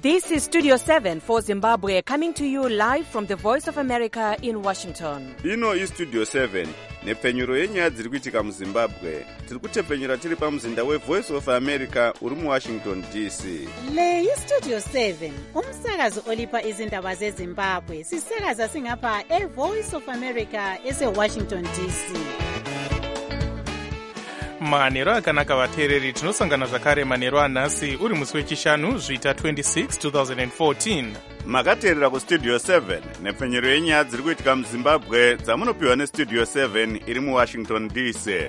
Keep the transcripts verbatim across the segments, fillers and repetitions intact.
This is Studio seven for Zimbabwe, coming to you live from the Voice of America in Washington. Ino is Studio seven. Nepfenyuro yenyaya dziri kuitika muZimbabwe. Tiri kutepfenyera tiri pamuzinda weVoice of America uri muWashington D C. Le iStudio seven, umsakazo olipa izindaba zeZimbabwe. Sisakaza singapha eVoice of America eseWashington D C. manheru akanaka vateereri, tinosangana zvakare manheru anhasi uri musi wechishanu zvita twenty-six twenty fourteen. Makateerera kuStudio seven nepfenyero yenyaya dziri kuitika muZimbabwe dzamunopiwa neStudio seven iri muWashington D C.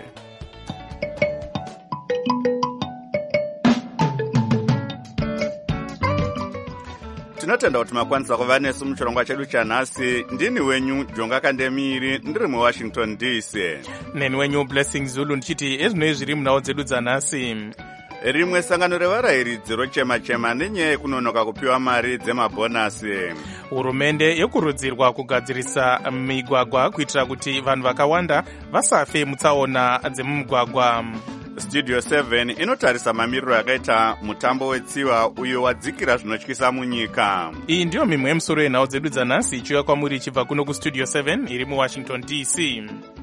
Tinotenda kuti makwanisa kuva nesu muchirongwa chedu chanhasi. Ndini wenyu Jonga Kandemiri, ndiri muWashington D C. Neni wenyu Blessing Zulu ndichiti ezvinoi zviri munhau dzedu dzanhasi. Rimwe sangano revarayiridzi rochema-chema nenyaya yekunonoka kupiwa mari dzemabhonasi. Hurumende yokurudzirwa kugadzirisa migwagwa kuitira kuti vanhu vakawanda vasafe mutsaona dzemumugwagwa. Studio seven inotarisa mamiriro yakaita mutambo wetsiva uyo wadzikira zvinotyisa munyika. Iyi ndiyo mimwe yemusoro yenhau dzedu dzanhasi ichiuya kwamuri ichibva kuno kuStudio seven iri muWashington D C.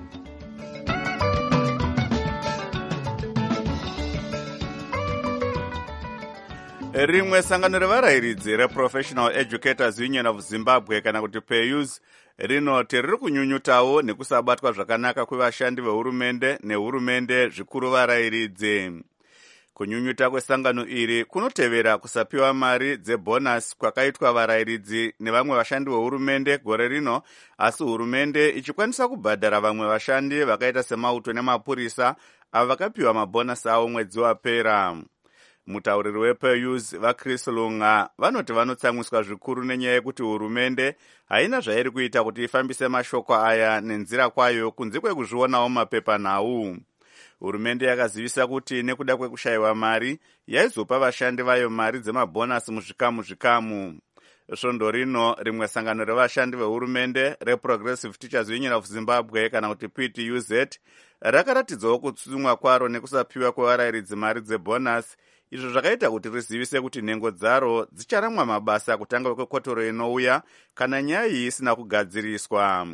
Rimwe sangano revarayiridzi reProfessional Educators Union of Zimbabwe kana kuti P E U S rinoti riri kunyunyutawo nekusabatwa zvakanaka kwevashandi vehurumende nehurumende zvikuru varayiridzi. Kunyunyuta kwesangano iri kunotevera kusapiwa mari dzebhonasi kwakaitwa varayiridzi nevamwe vashandi vehurumende gore rino, asi hurumende ichikwanisa kubhadhara vamwe vashandi vakaita semauto nemapurisa avo vakapiwa mabhonasi avo mwedzi wapera. Mutauriri weP E U S vaChris Lunga vanoti vanotsamwiswa zvikuru nenyaya yekuti hurumende haina zvairi kuita kuti ifambise mashoko aya nenzira kwayo kunze kwekuzvionawo mapepanhau. Hurumende yakazivisa kuti nekuda kwekushayiwa mari yaizopa vashandi vayo mari dzemabhonasi muzvikamu zvikamu. Svondo rino rimwe sangano revashandi vehurumende reProgressive Teachers Union of Zimbabwe kana kuti P T U Z rakaratidzawo kutsutsumwa kwaro nekusapiwa kwevarayiridzi mari dzebhonasi, izvo zvakaita kuti rizivise kuti nhengo dzaro dzicharamwa mabasa kutanga kwekotoro inouya kana nyaya iyi isina kugadziriswa.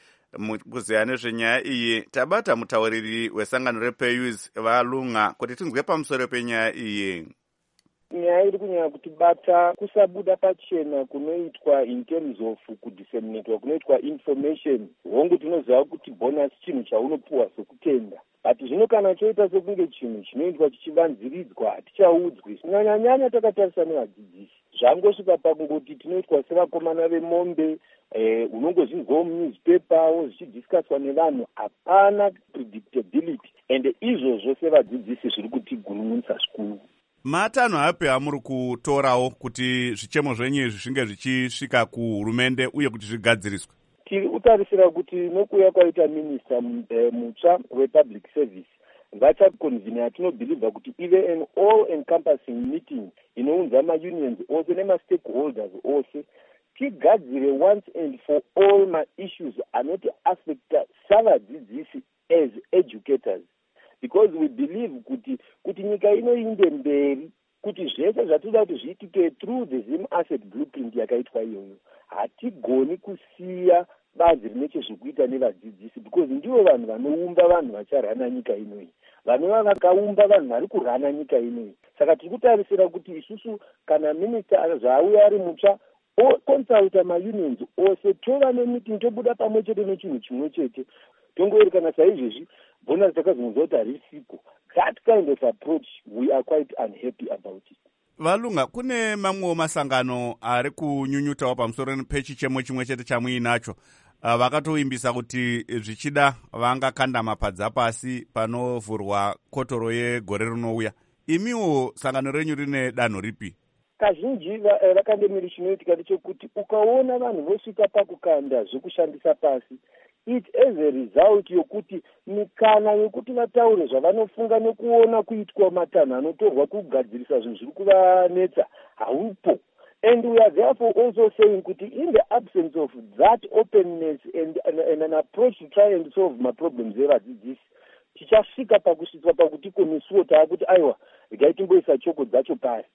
Mukuzeya nezvenyaya iyi tabata mutauriri wesangano reP E U S vaLunga kuti tinzwe pamusoro penyaya iyi. Nyaya iri kunyanya kutibata kusabuda pachena kunoitwa in terms of kudisseminatwa kunoitwa information. Hongu tinoziva kuti bonus chinhu chaunopuwa sekutenda, but zvino kana choita sekunge chinhu chinoitwa chichivanziridzwa hatichaudzwi. Kunyanya-nyanya takatarisa nevadzidzisi zvangosvika pakungoti tinoitwa sevakomana vemombe, eh, unongozvinzwawo munewspaper zvichidhiskaswa nevanhu, hapana predictability, and izvozvo sevadzidzisi zviri kutigununisa zvikuru. Matanho api amuri kutorawo kuti zvichemo zvenyu izvi zvinge zvichisvika kuhurumende uye kuti zvigadziriswe? Tiri kutarisira kuti nokuuya kwaita minista mutsva wepublic service vachakonvhina yatinobhilivha kuti ive an all encompassing meeting inounza maunions ose nemastakeholders ose, tigadzire once and for all maissues anoti affecta savadzidzisi as educators, because we believe kuti kuti nyika inoinde mberi, kuti zvese zvatoda kuti zviitike through the Zim asset blueprint yakaitwa iyoyo, hatigoni kusiya bazi rine chezvekuita nevadzidzisi, because ndivo vanhu vanoumba vanhu vacharana nyika inoyi, vanova vakaumba vanhu vari kurana nyika inoyi. Saka tiri kutarisira kuti isusu kana minista zvauya ari mutsva oconsulta maunions ose, tova nemeeting, tobuda pamwe chete nechinhu chimwe chete, tongoerekana saizvezvi bonus takazonzwa kuti harisiko. That kind of approach we are quite unhappy about it. Valunga, kune mamwewo masangano ari kunyunyutawo pamusoro pechichemo chimwe chete chamuinacho, uh, vakatoimbisa kuti zvichida vangakanda mapadza pasi panovhurwa kotoro yegore rinouya. Imiwo sangano renyu rine danho ripi? Kazhinji vakandemiri chinoitika ndechekuti ukaona vanhu vosvika pakukanda zvekushandisa pasi, it as a result yokuti mikana yokuti vataure zvavanofunga nekuona kuitwa matanho anotorwa kugadzirisa zvinhu zviri kuvanetsa haupo. And we are therefore also saying kuti in the absence of that openness and, and, and an approach to try and solve my problems evadzidzisi, tichasvika pakusvitswa pakuti komisuwo taakuti aiwa regai timboisa choko dzacho pasi.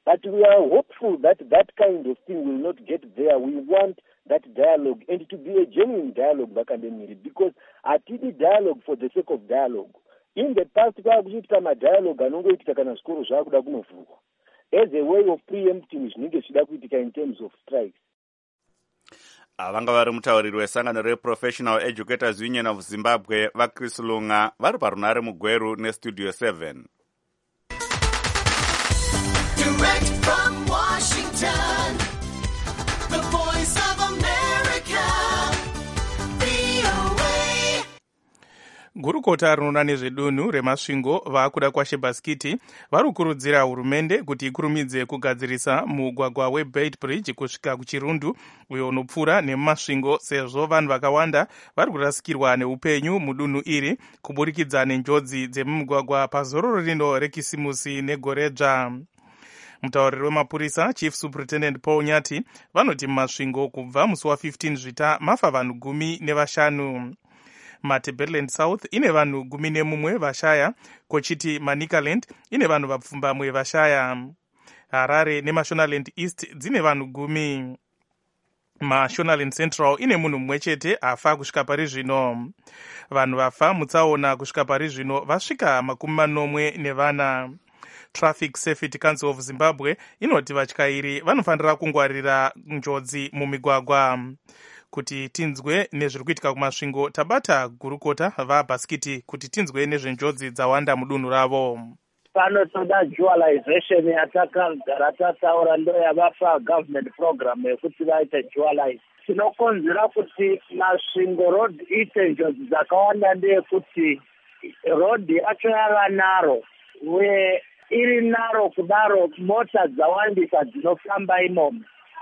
But we are hopeful that that kind of thing will not get there. We want that dialogue, and to be a genuine dialogue, because atidi dialogue for the sake of dialogue. In the past, kwakuchitika dialogue anongoitika kana zvikoro zvakuda kunovhurwa as a way of preempting zvinenge zvichida kuitika in terms of strikes. Vanga vari mutauriri wesangano reprofessional educators union of Zimbabwe vaChris Lunga vari parunare mugweru nestudio seven. Direct from Washington, the voice of America, V O A. Gurukota rinoona nezvedunhu remasvingo vaakuda kwaShebaskiti vari kukurudzira hurumende kuti ikurumidze kugadzirisa mugwagwa weBeit Bridge kusvika kuchirundu uyo unopfuura nemumasvingo, sezvo vanhu vakawanda vari kurasikirwa neupenyu mudunhu iri kuburikidza nenjodzi dzemumugwagwa pazororo rino rekisimusi negoredzva. Mutauriri wemapurisa Chief Superintendent Paul Nyati vanoti mumasvingo kubva musi wa15 zvita mafa vanhu gumi nevashanu. Matabeleland South ine vanhu gumi nemumwe vashaya, kochiti Manicaland ine vanhu vapfumbamwe vashaya. Harare neMashonaland East dzine vanhu gumi. Mashonaland Central ine munhu mumwe chete afa kusvika pari zvino. Vanhu vafa mutsaona kusvika pari zvino vasvika makumi manomwe nevana. Traffic Safety Council of Zimbabwe inoti vatyairi vanofanira kungwarira njodzi mumigwagwa. Kuti tinzwe nezviri kuitika kumasvingo, tabata gurukota vaBaskiti kuti tinzwe nezvenjodzi dzawanda mudunhu ravo. Panotoda dualization yatakagara tataura ndo yavafa government program yekuti vaite dualize. Tinokonzera kuti masvingo road ite njodzi dzakawanda ndeyekuti road yacho yava naro, uye iri naro kudaro mota dzawandisa dzinofamba imomo.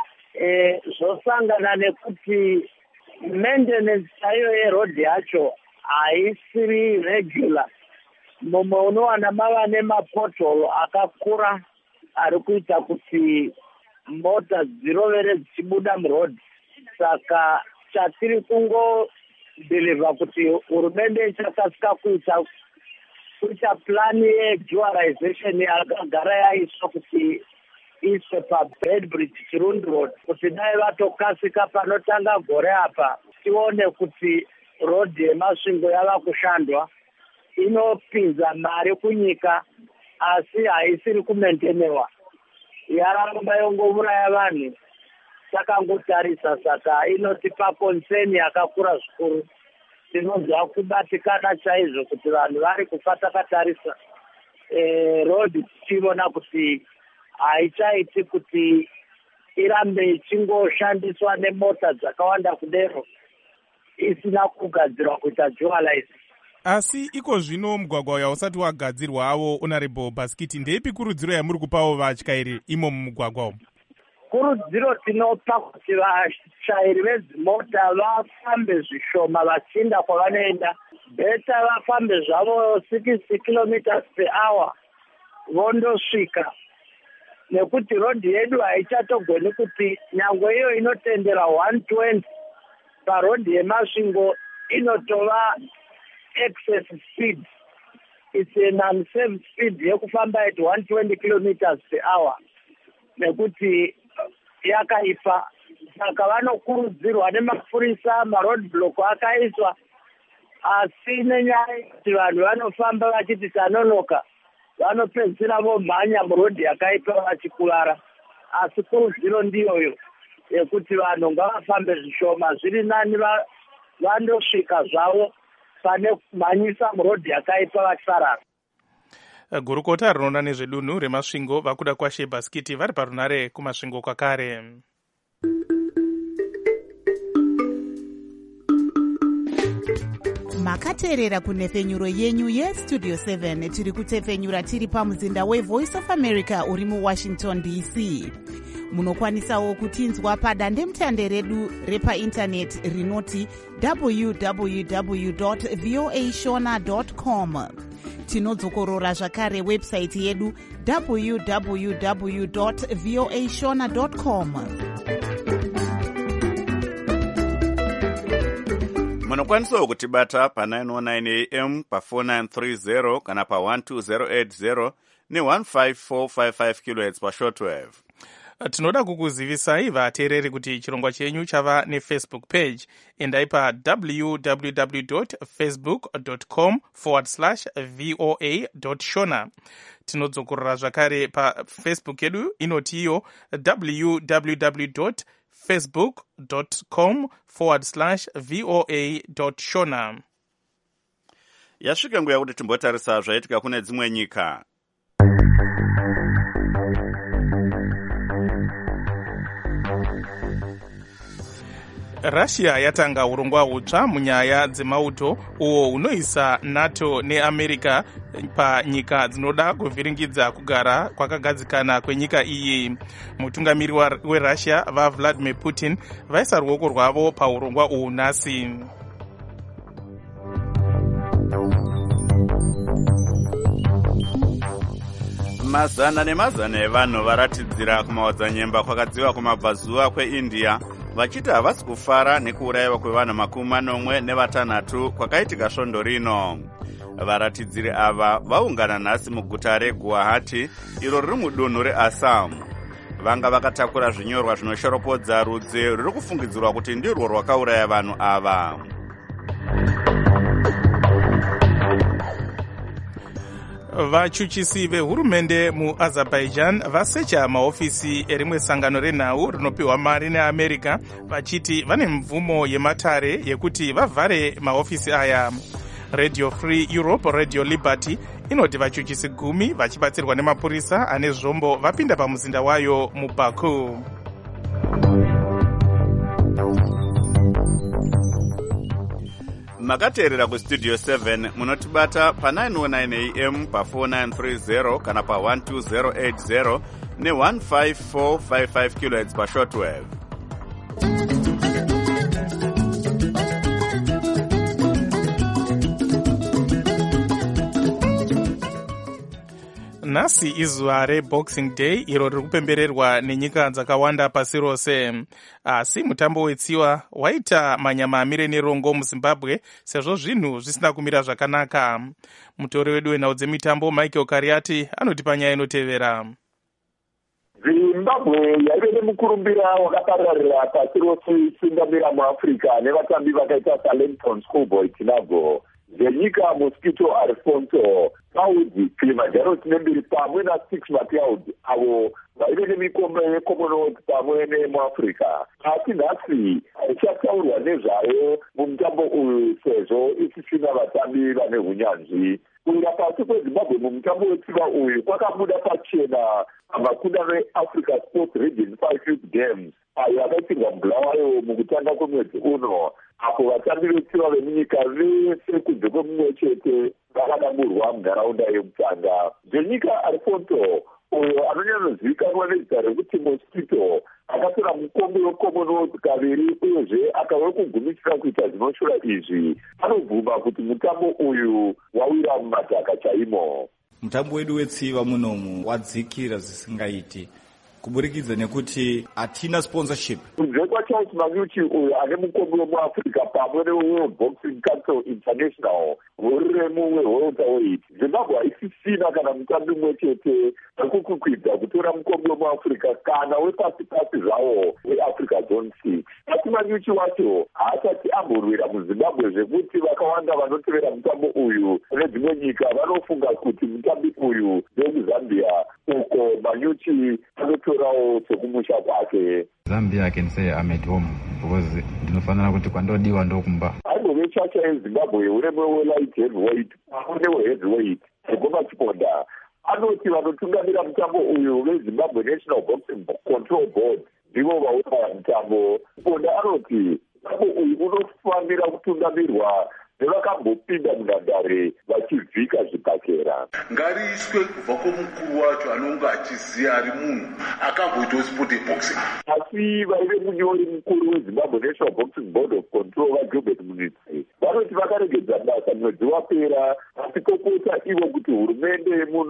E, zvosangana nekuti maintenance chaiyo yeroad yacho haisiri regular. Mumwe unowana mava nemapotolo akakura ari kuita kuti mota dzirovere dzichibuda muroad. Saka chatiri kungodhilivha kuti hurumende ichakasika kuita kuita plani yedualization yakagara yaiswa kuti iswe paBeit Bridge Chirundu Road, kuti dai vatokasika panotanga gore apa tione kuti road yemasvingo yava kushandwa. Inopinza mari kunyika asi haisiri kumaintenewa, yaramba yongouraya vanhu. Takangotarisa saka inotipa concern yakakura zvikuru. Tinonzwa kubatikana chaizvo kuti vanhu vari kufa takatarisa e, road tichiona kuti haichaiti kuti irambe ichingoshandiswa nemota dzakawanda kudero isina kugadzirwa kuita dualize. Asi iko zvino mugwagwa uya usati wagadzirwa avo Honorable Baskiti, ndeipi kurudziro yamuri kupawo vatyairi imo mumugwagwa umu? Kurudziro tinopa kuti vashairi vedzimota vafambe zvishoma vachienda kwavanoenda. Beta vafambe zvavo sixty kilometers per hour vondosvika. Nekuti road yedu haichatogoni kuti nyangwe iyo inotendera one twenty paroad yemasvingo inotova excess speed. It's an unsafe speed yekufamba at one twenty kilometers per hour. Nekuti yakaipa. Saka vanokurudzirwa nemapurisa, maroad block akaiswa, asi nenyaya kuti vanhu vanofamba vachiti tanonoka, vanopedzisira vomhanya murodhi yakaipa vachikuvara. Asi kurudziro ndiyoyo yekuti vanhu ngavafambe zvishoma, zviri nani vandosvika zvavo pane kumhanyisa murodhi yakaipa vachisarara. Gurukota rinoona nezvedunhu remasvingo vakuda kwaShebaskiti vari parunare kumasvingo kwakare. Makateerera kunhefenyuro yenyu yestudio seven. Tiri kutefenyura tiri pamuzinda weVoice of America uri muWashington D C. Munokwanisawo kutinzwa padandemutande redu repaintaneti rinoti w w w dot voa shona dot com. Tinodzokorora zvakare website yedu w w w dot voa shona dot com. Munokwanisawo kutibata pa nine one nine a m, pa four nine three zero kana pa one two zero eight zero ne fifteen four five five kilohertz pashortwave. Tinoda kukuzivisai vateereri kuti chirongwa chenyu chava nefacebook page. Endai pa www.facebook.com forward slash voa.shona. Tinodzokorera zvakare pa Facebook yedu inoti iyo www.facebook.com forward slash voa.shona. Yasvika nguva yakuti timbotarisa zvaitika kune dzimwe nyika. Russia yatanga urongwa hutsva munyaya dzemauto uwo unoisa NATO neAmerica panyika dzinoda kuvhiringidza kugara kwakagadzikana kwenyika iyi. Mutungamiri weRussia vaVladimir Putin vaisa ruoko rwavo paurongwa uhu nhasi. Mazana nemazana evanhu varatidzira kumaodzanyemba kwakadziva kumabvazuva kweIndia vachiti havasi kufara nekuurayiwa kwevanhu makumi manomwe nevatanhatu kwakaitika svondo rino. Varatidziri ava vaungana nhasi muguta reGuwahati iro riri mudunhu reAssam. Vanga vakatakura zvinyorwa zvinoshoropodza rudzi ruri kufungidzirwa kuti ndirwo rwakauraya vanhu ava. Vachuchisi vehurumende muAzerbaijan vasecha mahofisi erimwe sangano renhau rinopiwa mari neAmerica vachiti vane mvumo yematare yekuti vavhare mahofisi aya. Radio Free Europe, Radio Liberty inoti vachuchisi gumi vachibatsirwa nemapurisa ane zvombo vapinda pamuzinda wayo muBaku. Makateerera kustudio seven munotibata pa nine oh nine a m pa four nine three zero kana pa one two zero eight zero ne one five four five five kilohertz pa shortwave. Nhasi izuva reBoxing Day iro riri kupembererwa nenyika dzakawanda pasi rose. Asi mutambo wetsiwa waita manyama amire nerongo muZimbabwe sezvo zvinhu zvisina kumira zvakanaka. Mutori wedu wenhau dzemitambo Michael Kariati anoti panyaya inotevera. Zimbabwe yaive nemukurumbira wakapararira pasi rose isingamira muAfrica nevatambi vakaita saLenton Schoolboy Tinago, Zenyika Mosquito Alfonso, Saudi Kilimanjaro tinembiri pamwe naSix McCloud avo vaive nemikombe yeCommonwealth pamwe nemuAfrica. Asi nhasi ichataurwa nezvayo mumutambo uyu sezvo isisina vatambi vane hunyanzvi. Kuwira pasi kweZimbabwe mumutambo wetsiva uyu kwakabuda pachena pamakundano eAfrica Sports Region five Youth Games ayo akaitirwa muBulawayo mukutanga kwemwedzi uno, apo vatambi vetsiva vemunyika vese kunze kwemumwe chete vakadamburwa munharaunda yemutanga. Zenyika Alfonso uyo anonyatsozivikanwa nezita rekuti Mosquito akatora mukombe weCommonwealth kaviri uyezve akauya kugumisira kuita zvinoshora izvi, anobvuma kuti mutambo uyu wawira mumadhaka chaimo. Mutambo wedu wetsiva munomu wadzikira zvisingaiti kuburikidza nekuti hatina sponsorship. Kunze kwaCharles Manyuchi uyo ane mukombe wemuAfrica pamwe neWorld Boxing Council International huremu wewelterweight, Zimbabwe haisisina kana mutambi mumwe chete wekukukwidza kutora mukombe wemuAfrica kana wepasi pasi zvawo weAfrica Zone six. Asi Manyuchi wacho haasati amborwira muZimbabwe zvekuti vakawanda vanotevera mutambo uyu nedzimwe nyika vanofunga kuti mutambi uyu ndewekuzambia uko Manyuchi anotorawo sekumusha kwake. Zambia I can say I'm at home because ndinofanira kuti kwandodiwa ndokumba. Aimbove chacha yeZimbabwe uremu welight heavyweight pamwe neweheavyweight Goma Chiponda anoti vanotungamira mutambo uyu veZimbabwe National Boxing Control Board ndivo vauraya mutambo. Chiponda anoti mutambo uyu unofanira kutungamirwa nevakambopinda munhandare vachivhika zvibhakera. Ngariiswe kubva kwomukuru wacho anonga achiziya ari munhu akamboitawo sport boxing. Asi vaive munyori mukuru weZimbabwe National Boxing Board of Control vaGilbert Munitsi vanoti vakaregedza basa mwedzi wapera asi kokota ivo kuti hurumende muno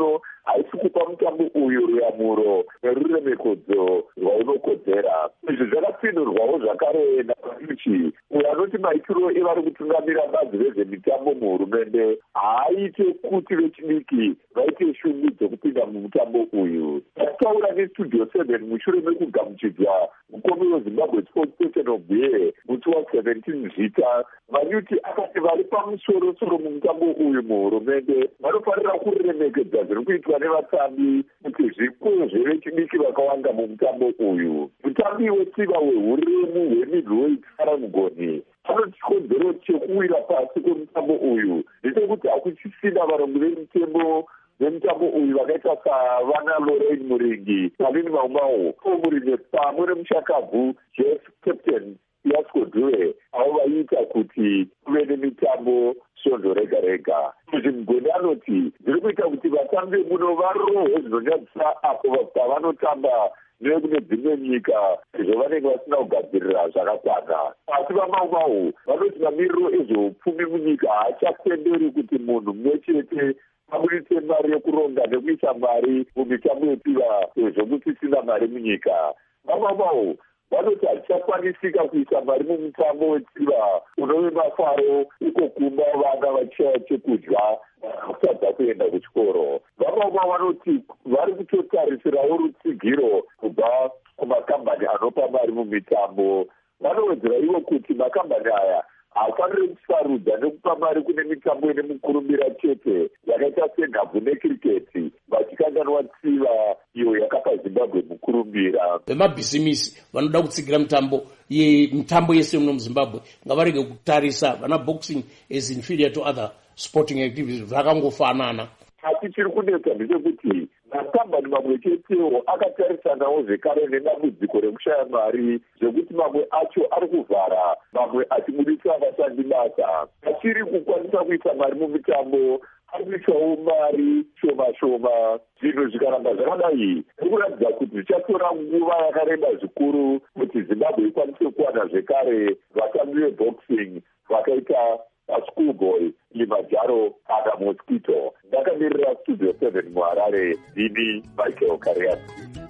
haisi kupa mutambo uyu ruyamuro neruremekedzo rwaunokodzera. Izvi zvakapindurwawo zvakare napaduchi uyo anoti maitiro evari kutungamira bazi rezvemitambo muhurumende haaite kuti vechidiki vaite shungu dzokupinda mumutambo uyu. Taitaura nestudio seven mushure mekugamuchidzwa mukomi wezimbabwe sports station obhuye musi wa17 zvita, manyuti akati vari pamusoro-soro mumutambo uyu muhurumende vanofanira kuremekedza zviri kuitwa nevatambi kuti zvipo zvevechidiki vakawanda mumutambo uyu. Mutambi wetsiva wehuremu hwemidweight Sarah Mugoni anoti chikodzero chekuwira pasi kwemutambo uyu ndechekuti hakuchisina varombi vemutembo vemutambo uyu vakaita savana Lorraine Muringi, Salini Maumau, Omurime pamwe nemushakabvu Jeff Captain Fiasco Due avo vaiita kuti kuve nemitambo svondo rega rega. Izvi Mugoni anoti zviri kuita kuti vatambi muno varohwe zvinonyadzisa apo pavanotamba nekune dzimwe nyika izvo vanenge vasina kugadzirira zvakakwana. Asi vamaumau vanoti mamiriro ezveupfumi munyika haachapenderi kuti munhu mumwe chete abudise mari yekuronga nekuisa mari mumitambo yetsiva zvokuti isina mari munyika. Vamaumau vanoti hachakwanisika kuisa mari mumutambo wetsiva unove mafaro iko kumba vana vachaya chekudya kutadza kuenda kuchikoro. Vamaumau vanoti vari kutotarisirawo rutsigiro kubva kumakambani anopa mari mumitambo. Vanowedzera ivo kuti makambani aya haafaniri kusarudza nekupa mari kune mitambo ine mukurumbira chete yakaita senhabvu nekiriketi vachikanganwa tsiva iyo yakapa Zimbabwe mukurumbira. Vemabhisimisi vanoda kutsigira mitambo mitambo yese muno muZimbabwe ngavarege kutarisa vana boxing as inferior to other sporting activities vakangofanana. Asi chiri kunetsa ndechekuti makambani mamwe chetewo akatarisanawo zvekare nedambudziko rekushaya mari zvekuti mamwe acho ari kuvhara mamwe achibudisa vashandi basa. Achiri kukwanisa kuisa mari mumitambo arisawo mari shoma shoma. Zvinhu zvikaramba zvakadai zvirikuratidza kuti zvichatora nguva yakareba zvikuru kuti Zimbabwe ikwanise kuwana zvekare vatambi veboxing vakaita Schoolboy Limajaro kana Mosquito. Ndakamirira Studio seven muHarare, ndini Michael Karias.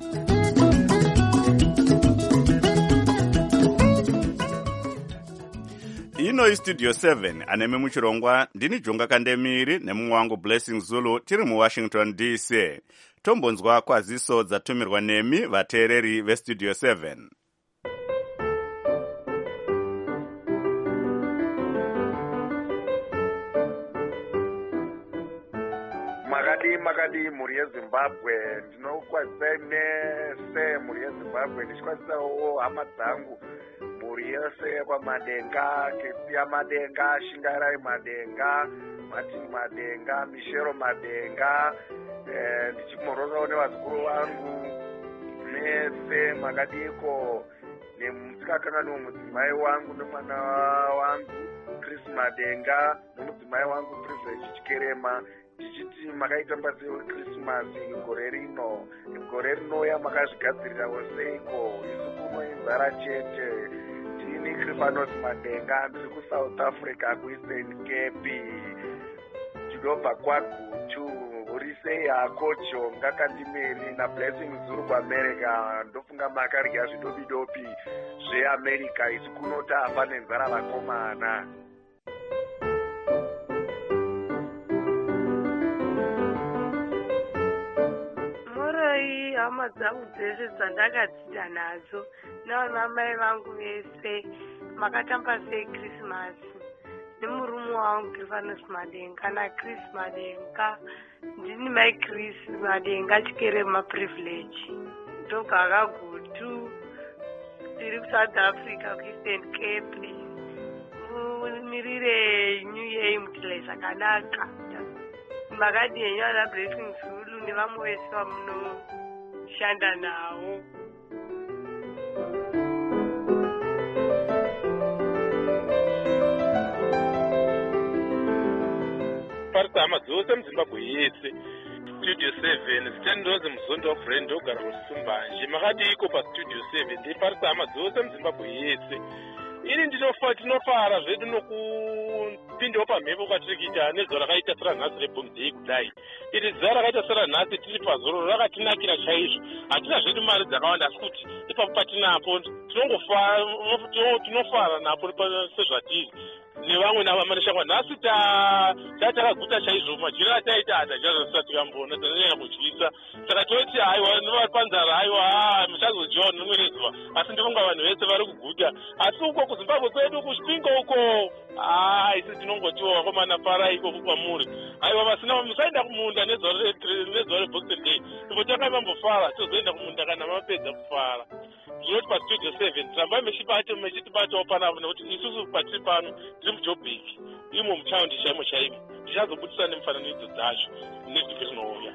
ino istudio seven aneme muchirongwa ndini Jonga Kandemiri nemumwe wangu Blessing Zulu tiri muWashington D C. Tombonzwa kwaziso dzatumirwa nemi vateereri vestudio seven. Makadi makadi muri yeZimbabwe ndinokwazisa nese muri yeZimbabwe ndichikwazisawo hama dzangu muri yose kwaMadenga, Kesia Madenga, Shingarai Madenga, Martin Madenga, Mishero Madenga, eh, ndichimorosawo nevazukuru vangu nese makadiko nemusikakana nemudzimai wangu nemwana wangu Chris Madenga nemudzimai wangu Privilege Chikerema. Tichiti makaita mbasi yeKrismasi gore rino, gore rinouya makazvigadzirirawo seiko? Isu kuno inzara chete. Tini Crifanos Madenga ndiri kuSouth Africa kuEastern Cape. Ndinobva kwaGutu. Urise yako Jonga Kandimiri naBlessing Zulu kuAmerica. Ndofunga makarya zvidobi dobi zveAmerica. Isu kuno tafa nenzara vakomana. Hama dzangu dzese dzandakadzidza nadzo navanamai vangu vese makatamba sei Krismasi nemurume wangu Crifanos Madenga naChris Madenga. Ndini mai Chris Madenga Chikerema Privilege ndobva kaGutu tiri kuSouth Africa kuEastern Cape. Mirire New Year mutile zvakanaka. Makadi yenyu ana Blessing Zulu nevamwe vese vamuno shanda nawo. Paritama dzose muZimbabwe yese Studio seven zitendonze muzondo friend ndogara kuSumbanje makadiko paStudio seven ndiparitama dzose muZimbabwe yese ini ndinofa tinofara zvedu nokupindawo pamhepo kwatiri kuita nezuva rakaita seranhasi rebhomdei kudai. Iri zuva rakaita seranhasi tiri pazoro rakatinakira chaizvo. Hatina zvedu mari dzakawanda asi kuti ipapo patinapo tinofara napo sezvatiri nevamwe navamanishangwa. Nhasi tatakaguta chaizvo majira ataita hatachazosa tikambona tananyanya kutyisa. Saka toti haiwa novari panzara haiwa muchazodyiwa nomwe nezuva. Asi ndivonga vanhu vese vari kuguta. Asi uko kuzimbabwe kwedu kuchipingo uko hai isi tinongotiwa vakomana farai ikoko kwamuri. Haiwa vasina musaenda kumunda nezuva reboxing day. Ipo takaimambofara tozoenda kumunda kana mapedza kufara. Ndinoti pastudio seven rambai mechitibatawo panapa nekuti isusu patiri pano tiri mujobbik imo mutaundi chaimo chaimo. Ndichazobudisa nemufananidzo dzacho nevhiki rinouya.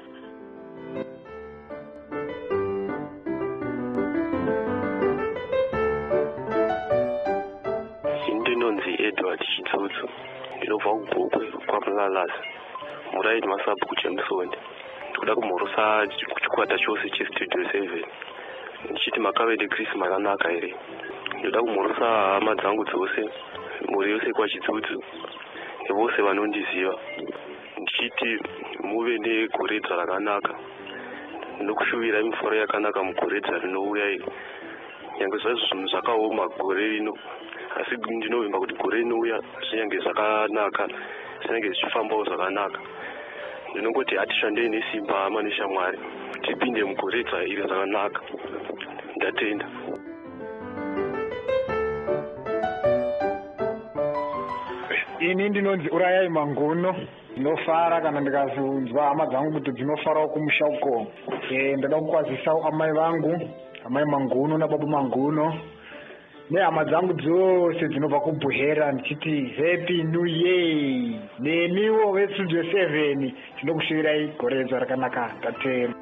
Ndinonzi Edward Chitsutsu, ndinobva kuGokwe kwaMulalazi, muraini masabu kuJameson. Ndikuda kumhorosa chikwata chose chestudio seven. Ndichiti makave neChristmas akanaka here. Ndoda kumhorosa hama dzangu dzose, mhuri yose kwaChitsutsu, nevose vanondiziva. Ndichiti muve negoredza rakanaka. Nokushuvira mifaro yakanaka mugoredza rinouya iri. Nyange zvazvo zvinhu zvakaoma gore rino, asi ndinovimba kuti gore rinouya zvinyange zvakanaka, zvinyange zvichifambawo zvakanaka. Ndinongoti hatishandei nesimba hama neshamwari tipinde mugoredza iri zvakanaka. Ndatenda. Ini ndinonzi Urayai Manguno, ndinofara kana ndikazunzwa hama dzangu kuti dzinofarawo kumusha uko. Eh, ndoda kukwazisawo amai vangu, amai Manguno nababa Manguno, nehama dzangu dzose dzinobva kuBuhera ndichiti happy new year. Nemiwo vestudio seven tinokushuvirai goredza rakanaka. Ndatenda.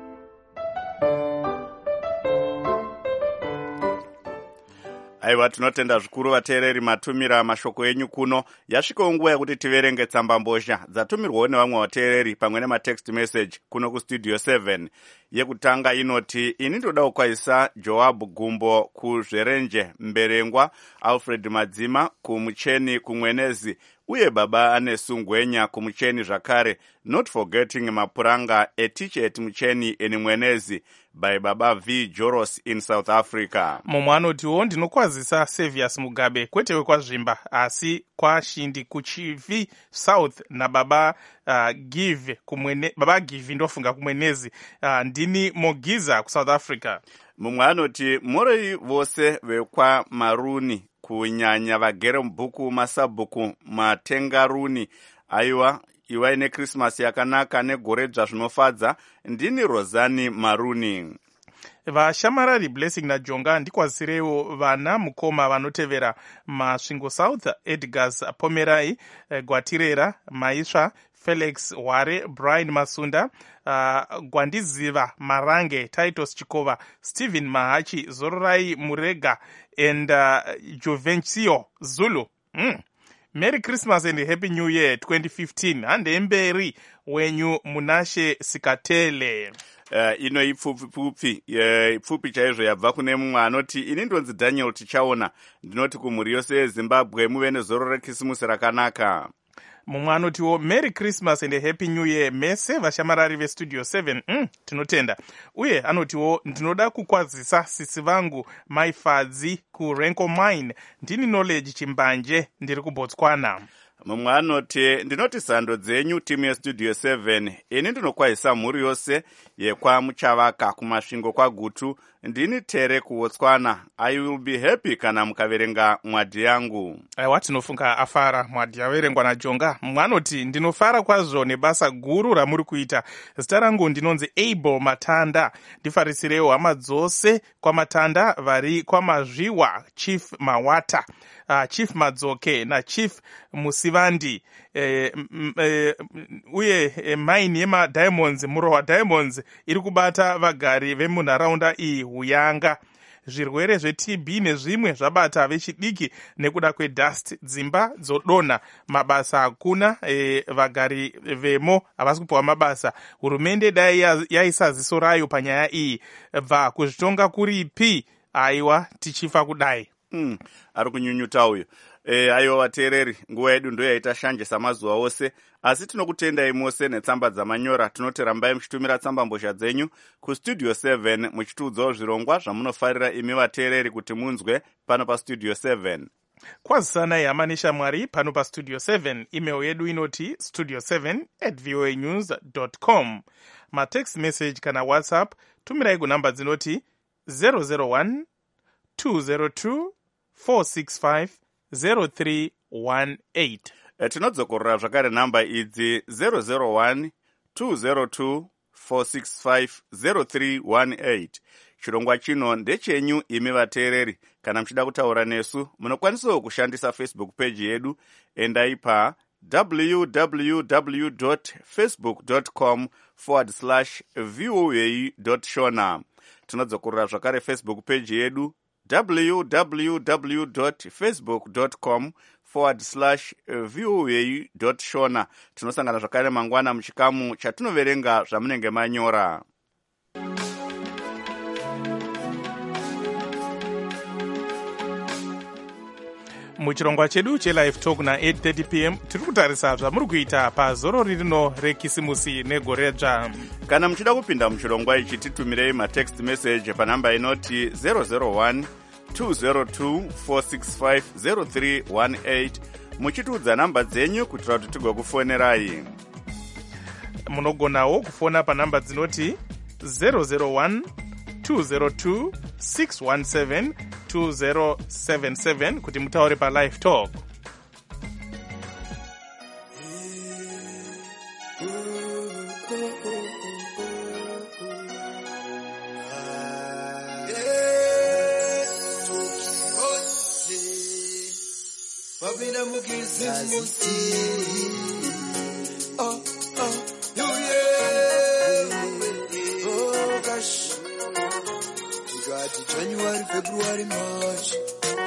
aiwa tinotenda zvikuru vateereri matumira mashoko enyu kuno. Yasvikawo nguva yekuti tiverenge tsamba mbozha dzatumirwawo nevamwe vateereri pamwe nematext message kuno kustudio seven. Yekutanga inoti ini ndoda kukwazisa Joab Gumbo kuZverenje Mberengwa, Alfred Madzima kumucheni kumwenezi uye baba ane Sungwenya kumucheni zvakare, not forgetting mapuranga etichet mucheni eni mwenezi by baba V Joros in South Africa. Mumwe anotiwo ndinokwazisa Savius Mugabe kwete wekwazvimba asi kwashindi kuchivi South nababa uh, Give kumwene baba Give ndofunga kumwenezi uh, ndini Mogiza kuSouth Africa. Mumwe anoti morei vose vekwa Maruni kunyanya vagere mubhuku masabhuku matengaruni. Aiwa iwai neChristmas yakanaka negoredzva zvinofadza. Ndini Rozani Maruni. Vashamarari Blessing naJonga ndikwazisirewo vana mukoma vanotevera Masvingo South, Edgars Pomerai, Gwatirera Maisva, Felix Ware, Brian Masunda, uh, Gwandiziva Marange, Titus Chikova, Stephen Mahachi, Zororai Murega, and uh, Jovencio Zulu. Mm. Merry Christmas and Happy New Year twenty fifteen. Hande mberi wenyu Munashe Sikatele. Uh, ino ipfupi pfupi uh, ipfupi chaizvo yabva kune mumwe anoti ini ndonzi Daniel Tichaona, ndinoti kumhuri yose yeZimbabwe muve nezoro rekisimusi rakanaka. Mumwe anotiwo Merry Christmas and a Happy New Year mese vashamarari vestudio seven. Mm, tinotenda. Uye anotiwo ndinoda kukwazisa sisi vangu maifadzi kuRenko Mine, ndini Knowledge Chimbanje ndiri kuBotswana. Mumwe anoti ndinoti sando dzenyu timu yestudio seven, ini ndinokwazisa mhuri yose yekwa Muchavaka kumasvingo kwaGutu, ndini Tere kuBotswana. I will be happy kana mukaverenga mwadhi yangu. Aiwa tinofunga afara mwadhi yaverengwa naJonga. Mumwe anoti ndinofara kwazvo nebasa guru ramuri kuita. Zita rangu ndinonzi Abel Matanda. Ndifarisirewo hama dzose kwaMatanda vari kwaMazviwa, Chief Mawata, uh, Chief Madzoke na Chief Musivandi. Eh, eh, uye eh, maini yema Diamonds, Murowa Diamonds iri kubata vagari vemunharaunda iyi Huyanga. Zvirwere zveT B nezvimwe zvabata vechidiki nekuda kwedust, dzimba dzodonha, mabasa hakuna, e, vagari vemo havasi kupiwa mabasa. Hurumende dai yaisa ziso rayo panyaya iyi. Bva kuzvitonga kuripi? Aiwa tichifa kudai. mm, ari kunyunyuta uyo. E, aiwa vateereri, nguva yedu ndo yaita shanje samazuva ose, asi tinokutendai mose netsamba dzamanyora. Tinoti rambai muchitumira tsamba mbozha dzenyu kustudio seven muchitiudzawo zvirongwa zvamunofarira imi vateereri kuti munzwe pano pastudio seven. Kwazisanai hama neshamwari pano pastudio seven. Email yedu inoti studio seven at voa news dot com. Matext message kana WhatsApp tumirai kunamba dzinoti zero zero one two zero two four six five zero three one eight. E, tinodzokorera zvakare namba idzi zero zero one two zero two four six five zero three one eight. Chirongwa chino ndechenyu imi vateereri. Kana mchida kutaura nesu munokwanisawo kushandisa Facebook page yedu, endai pa w w w dot facebook dot com forward slash voa dot shona. Tinodzokorera zvakare Facebook page yedu w w w dot facebook dot com forward slash voa dot shona. Tinosangana zvakare mangwana muchikamu chatinoverenga zvamunenge manyora. Muchirongwa chedu chelive talk na eight thirty p m tiri kutarisa zvamuri kuita pazorori rino rekisimusi negoredzva. Kana muchida kupinda muchirongwa ichi titumirei matext message panamba inoti zero zero one two zero two four six five zero three one eight muchitiudza namba dzenyu kuitira kuti tigokufonerai. Munogonawo kufona panamba dzinoti zero zero one two zero two six one seven two zero seven seven kuti mutaure pa live talk. Babina mugisi oh oh you yeah oh gosh we got January, February, March,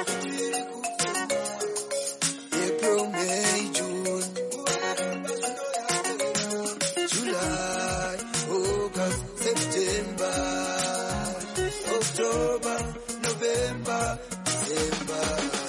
April, May, June, July, August, September, October, November, December.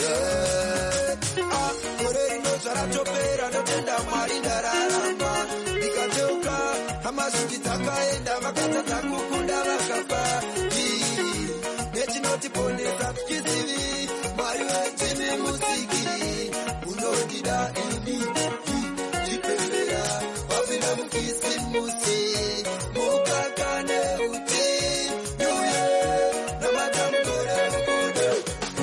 Ah, koreri no charatopera ndotenda Mwari ndararama ndikateuka hamazhinji dzakaenda vakatadza kukunda vakafa nechinotiponesa tichizivi Mwari wetine musiki unodida ini chipembera wapinda mukisimusi mukakane uti yuye namatamukore mubude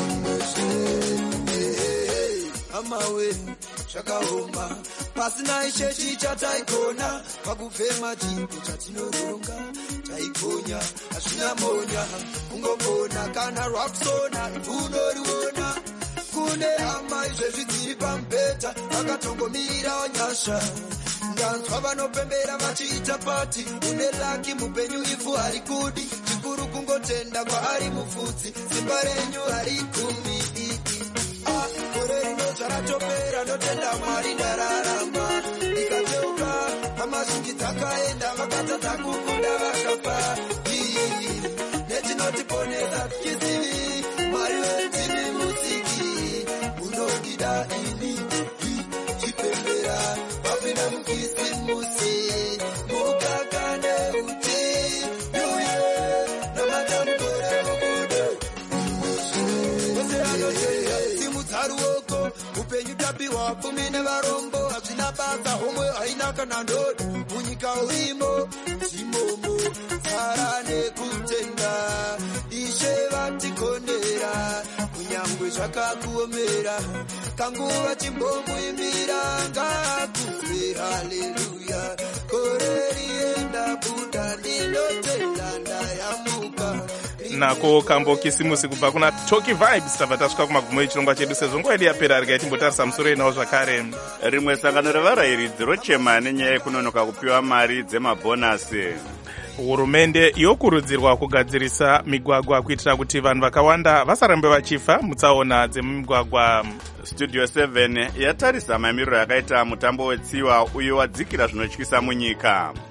amawe zvakaoma pasina ishechi chataikona pakufema chinhu chatinoronga taikonya hazvina monya kungopona kana rwakusona unoriona kune hama izvezvi dziri pamubhedha vakatongomirawo nyasha ndanzwa vanopembera vachiita pati une laki mupenyu ivhu hari kudi chikuru kungotenda kwaari mufudzi simba renyu hari kumi ah, gore rino zvaratopera ndotenda Mwari ndararama ndikateuka hamazhinji dzakaenda vakatadza kukunda vakafa nechinotiponesa tichizivi Mwari wetine musiki unodida ini chipembera wapinda mukisimusi mukakane uti yuye namatamukore mubude ose anoteya simudza ruoko upenyu tapiwa pfumi nevarombo hazvina basa homwe haina kana ndodo munyika urimo zvimomo tsara nekutenda ishe vatikondera kunyangwe zvakakuomera kanguva chimbomuimbira ngakuve haleluya gore rienda buda ndinotenda ndayamuka nako kambo kisimusi kubva kuna Toki Vibes. Tabva tasvika kumagumo echirongwa chedu sezvo nguva yedu yapera rega timbotarisa musoro inawo zvakare. Rimwe sangano revarairidzi rochema nenyaya yekunonoka kupiwa mari dzemabhonasi. Hurumende yokurudzirwa kugadzirisa migwagwa kuitira kuti vanhu vakawanda vasarambe vachifa mutsaona dzemumigwagwa. Studio seven yatarisa mamiriro yakaita mutambo wetsiwa uyo wadzikira zvinotyisa munyika.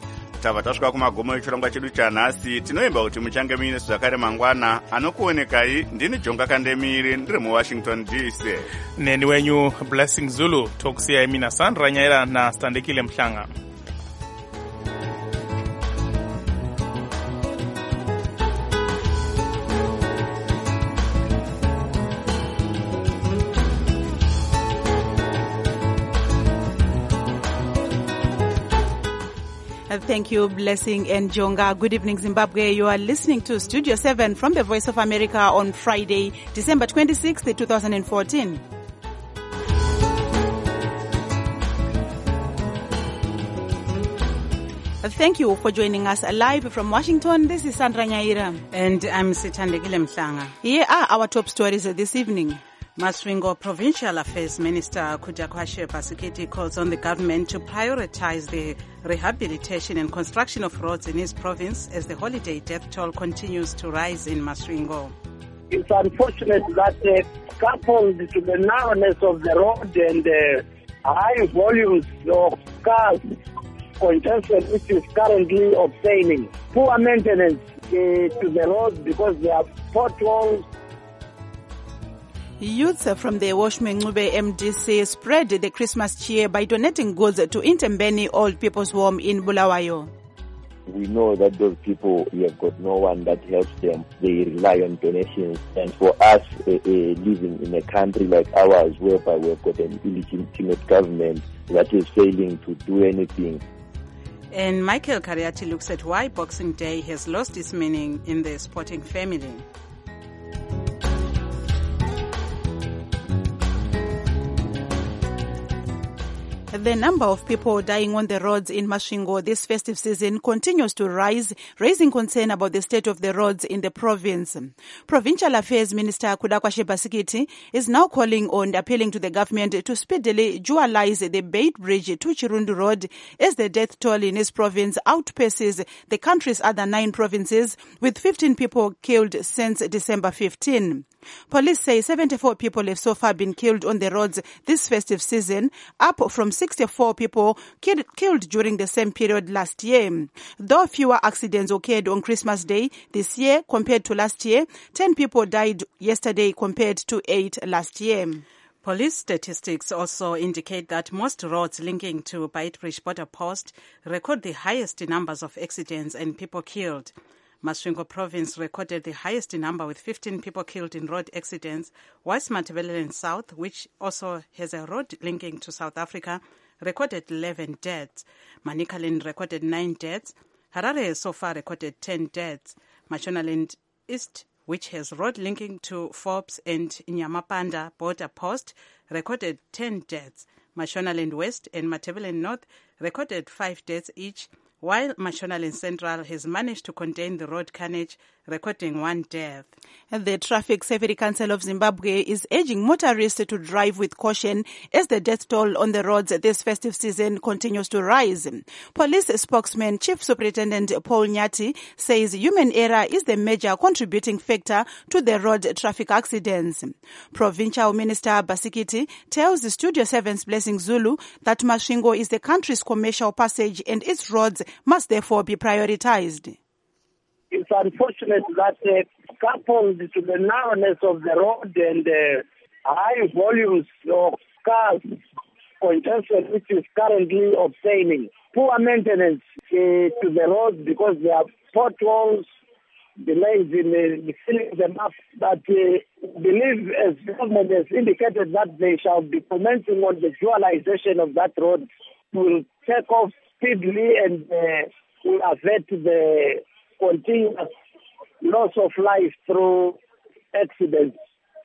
tabva tasvika kumagomo echirongwa chedu chanhasi. Tinoimba kuti muchange muine zvakare mangwana. Anokuonekai ndini Jonga Kandemiri ndiri muWashington D C. Neni wenyu Blessing Zulu. Tokusiyai mina Sandra Nyaira na Standekile Mhlanga. Thank you, Blessing and Jonga. Good evening, Zimbabwe. You are listening to Studio seven from the Voice of America on Friday, December twenty-sixth, twenty fourteen. Thank you for joining us live from Washington. This is Sandra Nyaira. And I'm Sithandekile Mhlanga. Here are our top stories this evening. Masvingo Provincial Affairs Minister Kudakwashe Basikiti calls on the government to prioritize the rehabilitation and construction of roads in his province as the holiday death toll continues to rise in Masvingo. It's unfortunate that uh, coupled to the narrowness of the road and uh, high volumes of cars congestion which is currently obtaining, poor maintenance uh, to the roads because there are potholes. Youths from the Washme Ncube M D C spread the Christmas cheer by donating goods to Intembeni Old People's Home in Bulawayo. We know that those people, we have got no one that helps them. They rely on donations. And for us uh, uh, living in a country like ours, whereby we've got an illegitimate government that is failing to do anything. And Michael Kariati looks at why Boxing Day has lost its meaning in the sporting family. The number of people dying on the roads in Masvingo this festive season continues to rise, raising concern about the state of the roads in the province. Provincial Affairs Minister Kudakwashe Basikiti is now calling on appealing to the government to speedily dualize the Beit Bridge to Chirundu Road as the death toll in his province outpaces the country's other nine provinces, with fifteen people killed since December fifteenth. Police say seventy-four people have so far been killed on the roads this festive season, up from sixty-four people killed, killed during the same period last year. Though fewer accidents occurred on Christmas Day this year compared to last year, ten people died yesterday compared to eight last year. Police statistics also indicate that most roads linking to Beitbridge border post record the highest numbers of accidents and people killed. Masvingo province recorded the highest number with fifteen people killed in road accidents, whilst Matabeleland South, which also has a road linking to South Africa, recorded eleven deaths. Manicaland recorded nine deaths. Harare so far recorded ten deaths. Mashonaland East, which has road linking to Forbes and Nyamapanda border post, recorded ten deaths. Mashonaland West and Matabeleland North recorded five deaths each, while Mashonaland Central has managed to contain the road carnage, recording one death. The Traffic Safety Council of Zimbabwe is urging motorists to drive with caution as the death toll on the roads this festive season continues to rise. Police spokesman Chief Superintendent Paul Nyati says human error is the major contributing factor to the road traffic accidents. Provincial Minister Basikiti tells Studio seven's Blessing Zulu that Masvingo is the country's commercial passage and its roads must therefore be prioritized. It's unfortunate that uh, coupled to the narrowness of the road and uh, high volumes of cars congestion which is currently obtaining, poor maintenance uh, to the roads because there are potholes, delays in uh, filling them up, but uh, believe as the government has indicated that they shall be commencing on the dualization of that road, will take off speedily and uh, will avert the continuous loss of life through accidents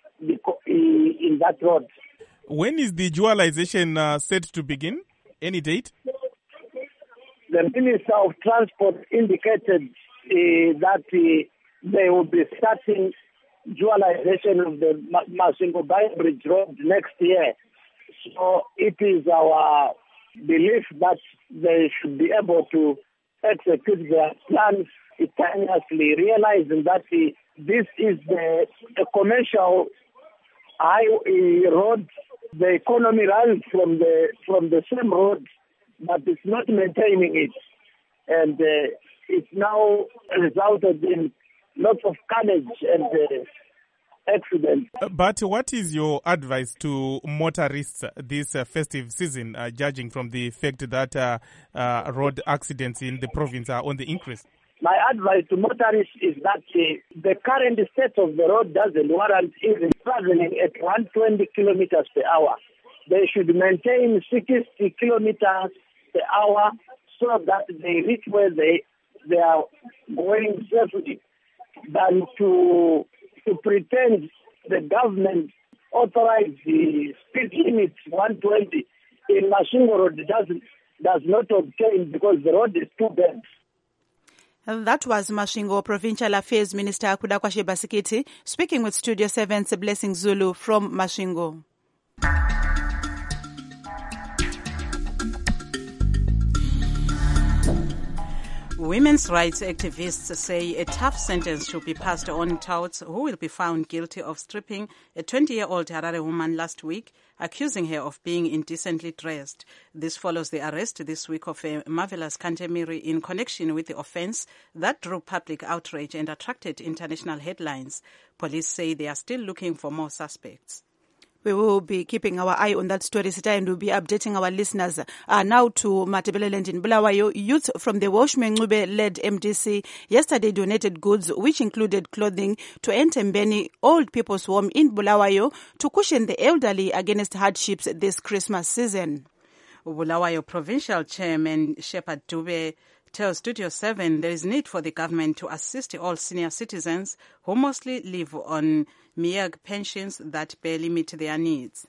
in that road. When is the dualization uh, set to begin? Any date? The Minister of Transport indicated uh, that uh, they will be starting dualization of the Masvingo Beitbridge Road next year. So it is our belief that they should be able to execute their plans simultaneously, realizing that uh, this is the, the commercial high uh, road. The economy runs from the from the same road, but it's not maintaining it. and uh, it's now resulted in lots of carnage and uh, accidents. Uh, but what is your advice to motorists this uh, festive season, uh, judging from the fact that uh, uh, road accidents in the province are on the increase? My advice to motorists is that uh, the current state of the road doesn't warrant even traveling at one hundred twenty kilometers per hour. They should maintain sixty kilometers per hour so that they reach where they they are going safely, than to to pretend the government authorized the speed limit one hundred twenty in Masvingo Road doesn't does not obtain because the road is too bad. That was Masvingo Provincial Affairs Minister Kudakwashe Basikiti speaking with Studio seven's Blessing Zulu from Masvingo. Women's rights activists say a tough sentence should be passed on touts who will be found guilty of stripping a twenty-year-old Harare woman last week, accusing her of being indecently dressed. This follows the arrest this week of a Marvelous Kantemiri in connection with the offence that drew public outrage and attracted international headlines. Police say they are still looking for more suspects. We will be keeping our eye on that story, Sita, and we'll be updating our listeners. Uh, now to Matebeleland in Bulawayo. Youth from the Welshman Ncube-led M D C yesterday donated goods, which included clothing, to Entembeni Old People's Home in Bulawayo to cushion the elderly against hardships this Christmas season. Bulawayo Provincial Chairman Shepard Dube tells Studio seven there is need for the government to assist all senior citizens who mostly live on mere pensions that barely meet their needs.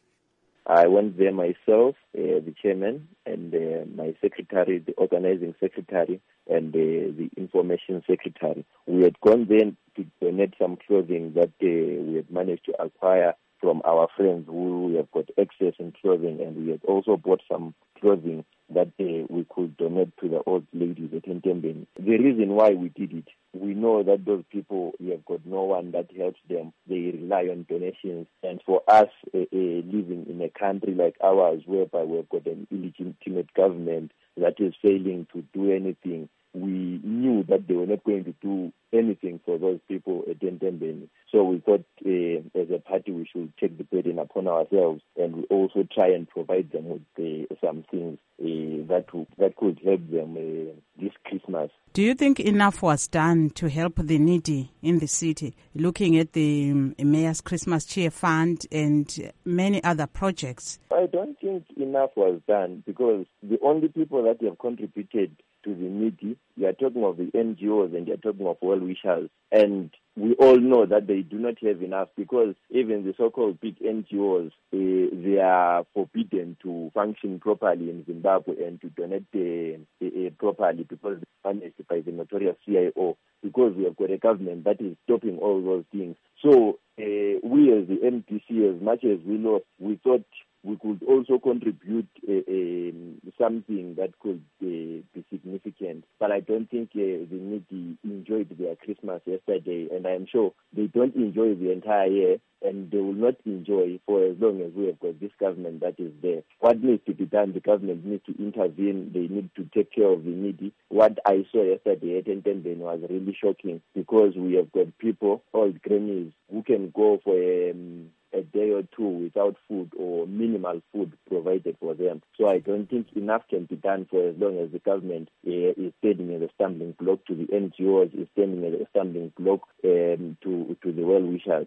I went there myself, uh, the chairman, and uh, my secretary, the organizing secretary, and uh, the information secretary. We had gone there to donate some clothing that uh, we had managed to acquire from our friends who have got access in clothing, and we had also bought some clothing that uh, we could donate to the old ladies at Entembeni. The reason why we did it, we know that those people, we have got no one that helps them. They rely on donations. And for us, uh, uh, living in a country like ours, whereby we've got an illegitimate government that is failing to do anything, we knew that they were not going to do anything for those people at Entembeni. So we thought uh, as a party we should take the burden upon ourselves, and we also try and provide them with uh, some things uh, that, w- that could help them uh, this Christmas. Do you think enough was done to help the needy in the city, looking at the um, Mayor's Christmas Cheer Fund and many other projects? I don't think enough was done, because the only people that have contributed to the needy, you are talking of the N G Os and you are talking of well-wishers. And we all know that they do not have enough, because even the so-called big N G Os, uh, they are forbidden to function properly in Zimbabwe and to donate uh, uh, properly, because they're managed by the notorious C I O, because we have got a government that is stopping all those things. So uh, we as the M D C, as much as we lost, we thought we could also contribute uh, um, something that could uh, be significant. But I don't think uh, the needy enjoyed their Christmas yesterday, and I'm sure they don't enjoy the entire year, and they will not enjoy for as long as we have got this government that is there. What needs to be done? The government needs to intervene. They need to take care of the needy. What I saw yesterday at Entembeni was really shocking, because we have got people, old grannies, who can go for um, a day or two without food or minimal food provided for them. So I don't think enough can be done for as long as the government uh, is standing as a stumbling block to the N G Os, is standing as a stumbling block um, to, to the well-wishers.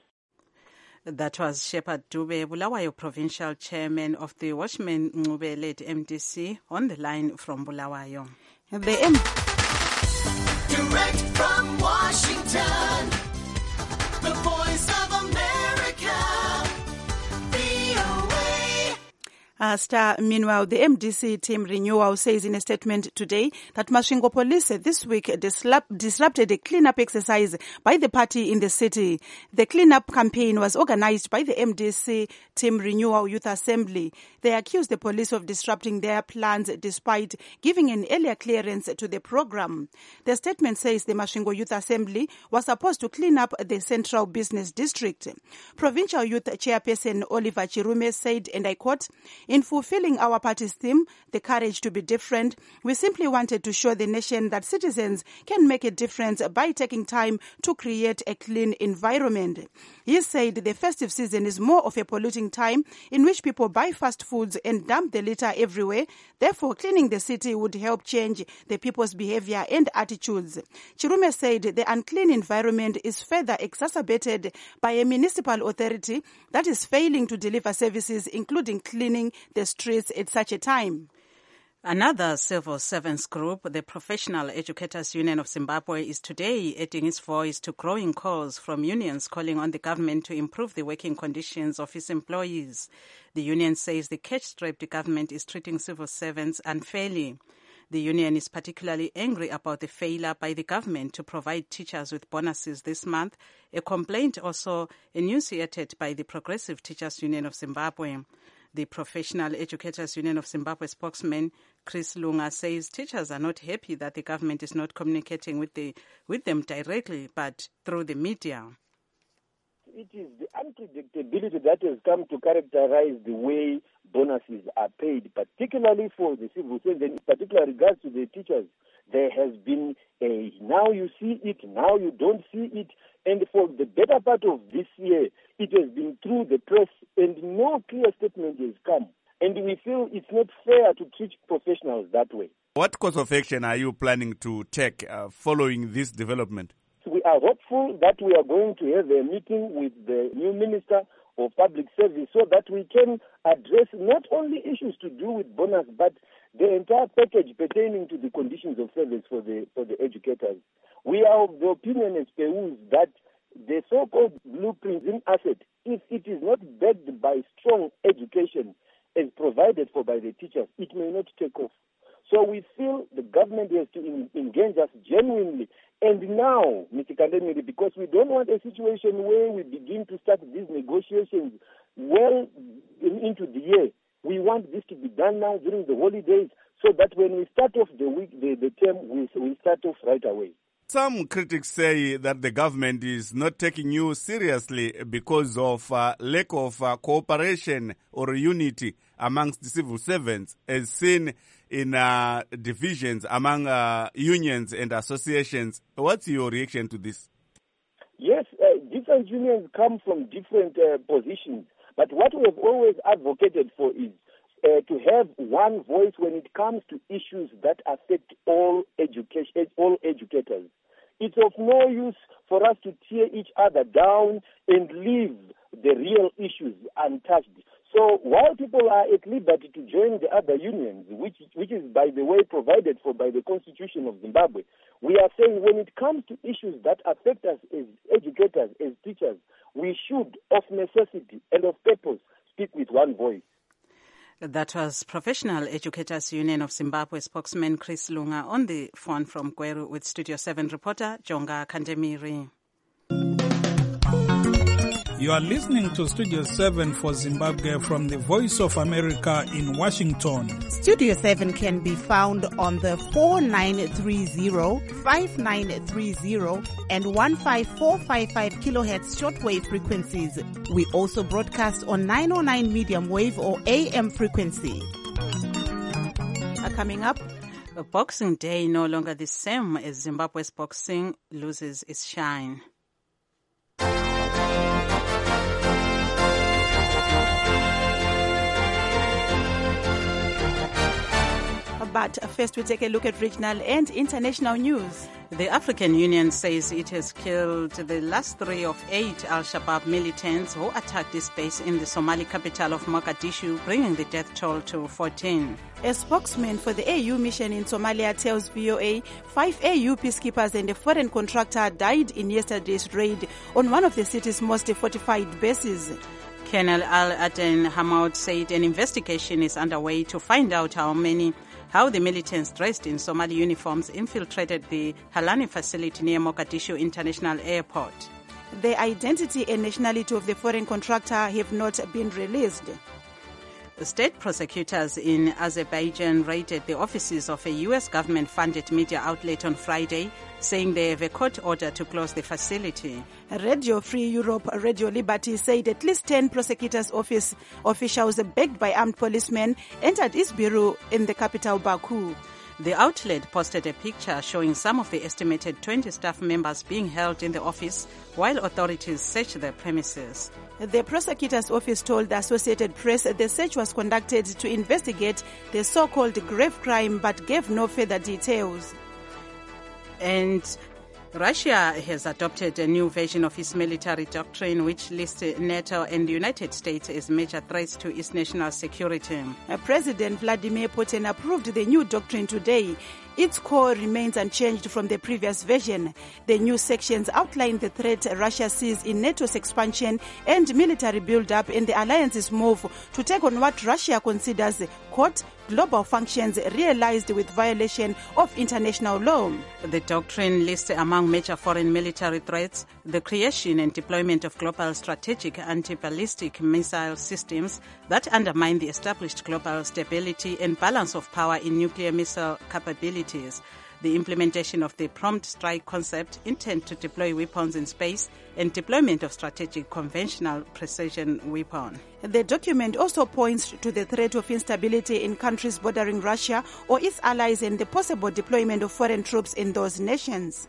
That was Shepard Dube, Bulawayo Provincial Chairman of the Welshman Ncube-led M D C, on the line from Bulawayo. The M- Direct from Washington, the voice of America, V O A. Uh, Star, meanwhile, the M D C team renewal says in a statement today that Masvingo police this week disrupt, disrupted a cleanup exercise by the party in the city. The cleanup campaign was organized by the M D C Team Renewal Youth Assembly. They accused the police of disrupting their plans despite giving an earlier clearance to the program. The statement says the Masvingo Youth Assembly was supposed to clean up the Central Business District. Provincial Youth Chairperson Oliver Chirume said, and I quote, In fulfilling our party's theme, the courage to be different, we simply wanted to show the nation that citizens can make a difference by taking time to create a clean environment. He said the festive season is more of a polluting time in which people buy fast foods and dump the litter everywhere. Therefore, cleaning the city would help change the people's behavior and attitudes. Chirume said the unclean environment is further exacerbated by a municipal authority that is failing to deliver services, including cleaning the streets at such a time. Another civil servants group, the Professional Educators Union of Zimbabwe, is today adding its voice to growing calls from unions calling on the government to improve the working conditions of its employees. The union says the cash-strapped government is treating civil servants unfairly. The union is particularly angry about the failure by the government to provide teachers with bonuses this month, a complaint also enunciated by the Progressive Teachers Union of Zimbabwe. The Professional Educators Union of Zimbabwe spokesman Chris Lunga says teachers are not happy that the government is not communicating with, the, with them directly, but through the media. It is the unpredictability that has come to characterize the way bonuses are paid, particularly for the civil servants, and in particular regards to the teachers. There has been a now you see it, now you don't see it, and for the better part of this year, it has been through the press, and no clear statement has come. And we feel it's not fair to treat professionals that way. What course of action are you planning to take uh, following this development? We are hopeful that we are going to have a meeting with the new Minister of Public Service so that we can address not only issues to do with bonus, but the entire package pertaining to the conditions of service for the for the educators. We are of the opinion as P E U S that the so-called blueprint in asset, if it is not backed by strong education as provided for by the teachers, it may not take off. So we feel the government has to in, engage us genuinely. And now, Mister Kandemiri, because we don't want a situation where we begin to start these negotiations well in, into the year. We want this to be done now during the holidays so that when we start off the week, the, the term, we, we start off right away. Some critics say that the government is not taking you seriously because of uh, lack of uh, cooperation or unity amongst the civil servants, as seen in uh, divisions among uh, unions and associations. What's your reaction to this? Yes, uh, different unions come from different uh, positions, but what we have always advocated for is uh, to have one voice when it comes to issues that affect all education, all educators. It's of no use for us to tear each other down and leave the real issues untouched. So while people are at liberty to join the other unions, which which is, by the way, provided for by the Constitution of Zimbabwe, we are saying when it comes to issues that affect us as educators, as teachers, we should, of necessity and of purpose, speak with one voice. That was Professional Educators Union of Zimbabwe spokesman Chris Lunga on the phone from Gweru with Studio seven reporter Jonga Kandemiri. You are listening to Studio seven for Zimbabwe from the Voice of America in Washington. Studio seven can be found on the four nine three zero, five nine three zero and one five four five five kilohertz shortwave frequencies. We also broadcast on nine oh nine medium wave or A M frequency. Uh, coming up, Boxing Day no longer the same as Zimbabwe's boxing loses its shine. But first, we take a look at regional and international news. The African Union says it has killed the last three of eight Al-Shabaab militants who attacked this base in the Somali capital of Mogadishu, bringing the death toll to fourteen. A spokesman for the A U mission in Somalia tells V O A five A U peacekeepers and a foreign contractor died in yesterday's raid on one of the city's most fortified bases. Colonel Al-Aden Hamoud said an investigation is underway to find out how many how the militants dressed in Somali uniforms infiltrated the Halani facility near Mogadishu International Airport. The identity and nationality of the foreign contractor have not been released. State prosecutors in Azerbaijan raided the offices of a U S government-funded media outlet on Friday, saying they have a court order to close the facility. Radio Free Europe, Radio Liberty said at least ten prosecutors' office officials backed by armed policemen entered its bureau in the capital Baku. The outlet posted a picture showing some of the estimated twenty staff members being held in the office while authorities searched the premises. The prosecutor's office told the Associated Press the search was conducted to investigate the so-called grave crime but gave no further details. And Russia has adopted a new version of its military doctrine which lists NATO and the United States as major threats to its national security. President Vladimir Putin approved the new doctrine today. Its core remains unchanged from the previous version. The new sections outline the threat Russia sees in NATO's expansion and military build-up in the alliance's move to take on what Russia considers, quote, global functions realized with violation of international law. The doctrine lists among major foreign military threats the creation and deployment of global strategic anti-ballistic missile systems that undermine the established global stability and balance of power in nuclear missile capabilities, the implementation of the prompt strike concept, intent to deploy weapons in space, and deployment of strategic conventional precision weapon. The document also points to the threat of instability in countries bordering Russia or its allies and the possible deployment of foreign troops in those nations.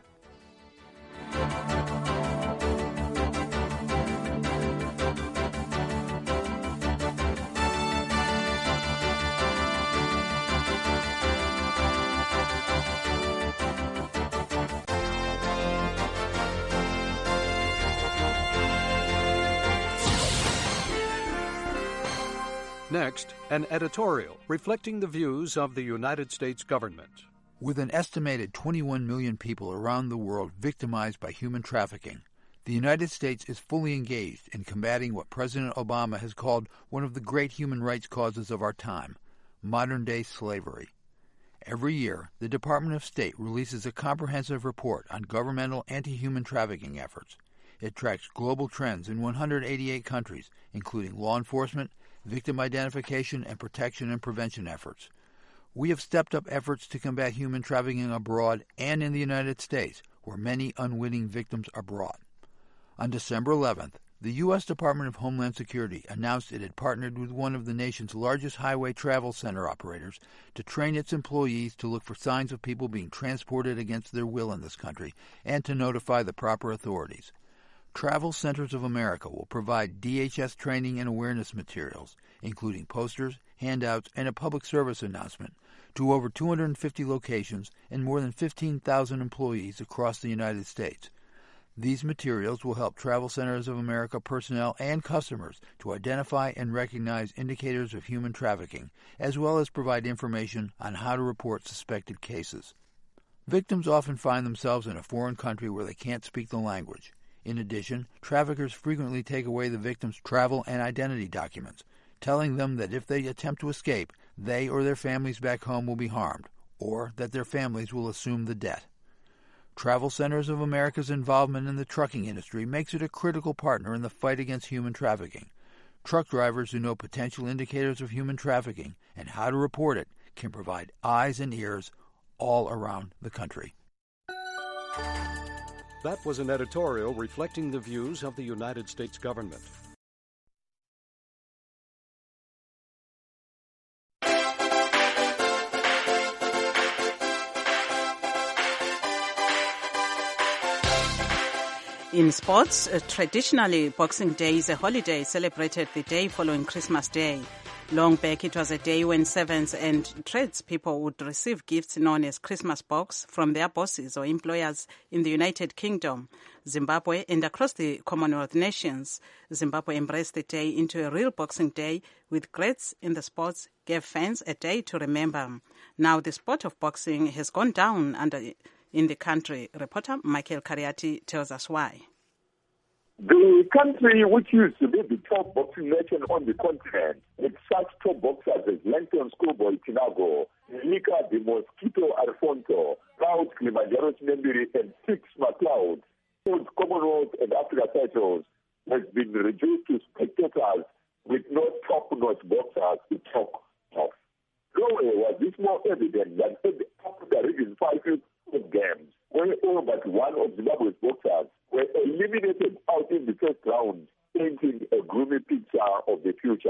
Next, an editorial reflecting the views of the United States government. With an estimated twenty-one million people around the world victimized by human trafficking, the United States is fully engaged in combating what President Obama has called one of the great human rights causes of our time, modern-day slavery. Every year, the Department of State releases a comprehensive report on governmental anti-human trafficking efforts. It tracks global trends in one hundred eighty-eight countries, including law enforcement, victim identification, and protection and prevention efforts. We have stepped up efforts to combat human trafficking abroad and in the United States, where many unwitting victims are brought. On December eleventh, the U S Department of Homeland Security announced it had partnered with one of the nation's largest highway travel center operators to train its employees to look for signs of people being transported against their will in this country and to notify the proper authorities. Travel Centers of America will provide D H S training and awareness materials, including posters, handouts, and a public service announcement, to over two hundred fifty locations and more than fifteen thousand employees across the United States. These materials will help Travel Centers of America personnel and customers to identify and recognize indicators of human trafficking, as well as provide information on how to report suspected cases. Victims often find themselves in a foreign country where they can't speak the language. In addition, traffickers frequently take away the victim's travel and identity documents, telling them that if they attempt to escape, they or their families back home will be harmed, or that their families will assume the debt. Travel Centers of America's involvement in the trucking industry makes it a critical partner in the fight against human trafficking. Truck drivers who know potential indicators of human trafficking and how to report it can provide eyes and ears all around the country. That was an editorial reflecting the views of the United States government. In sports, uh, traditionally Boxing Day is a holiday celebrated the day following Christmas Day. Long back, it was a day when servants and tradespeople would receive gifts known as Christmas box from their bosses or employers in the United Kingdom, Zimbabwe, and across the Commonwealth nations. Zimbabwe embraced the day into a real Boxing Day, with greats in the sports gave fans a day to remember. Now the sport of boxing has gone down under in the country. Reporter Michael Kariati tells us why. The country, which used to be the top boxing nation on the continent, with such top boxers as Langton Schoolboy Tinago, Nika the Mosquito Alfonso, Proud Kilimanjaro Nembiri, and Six McLeod, whose Commonwealth and Africa titles has been reduced to spectators with no top-notch boxers to talk of. Nowhere was this more evident than in the Africa Region five games, where all but one of Zimbabwe's boxers were eliminated out in the first round, painting a gloomy picture of the future.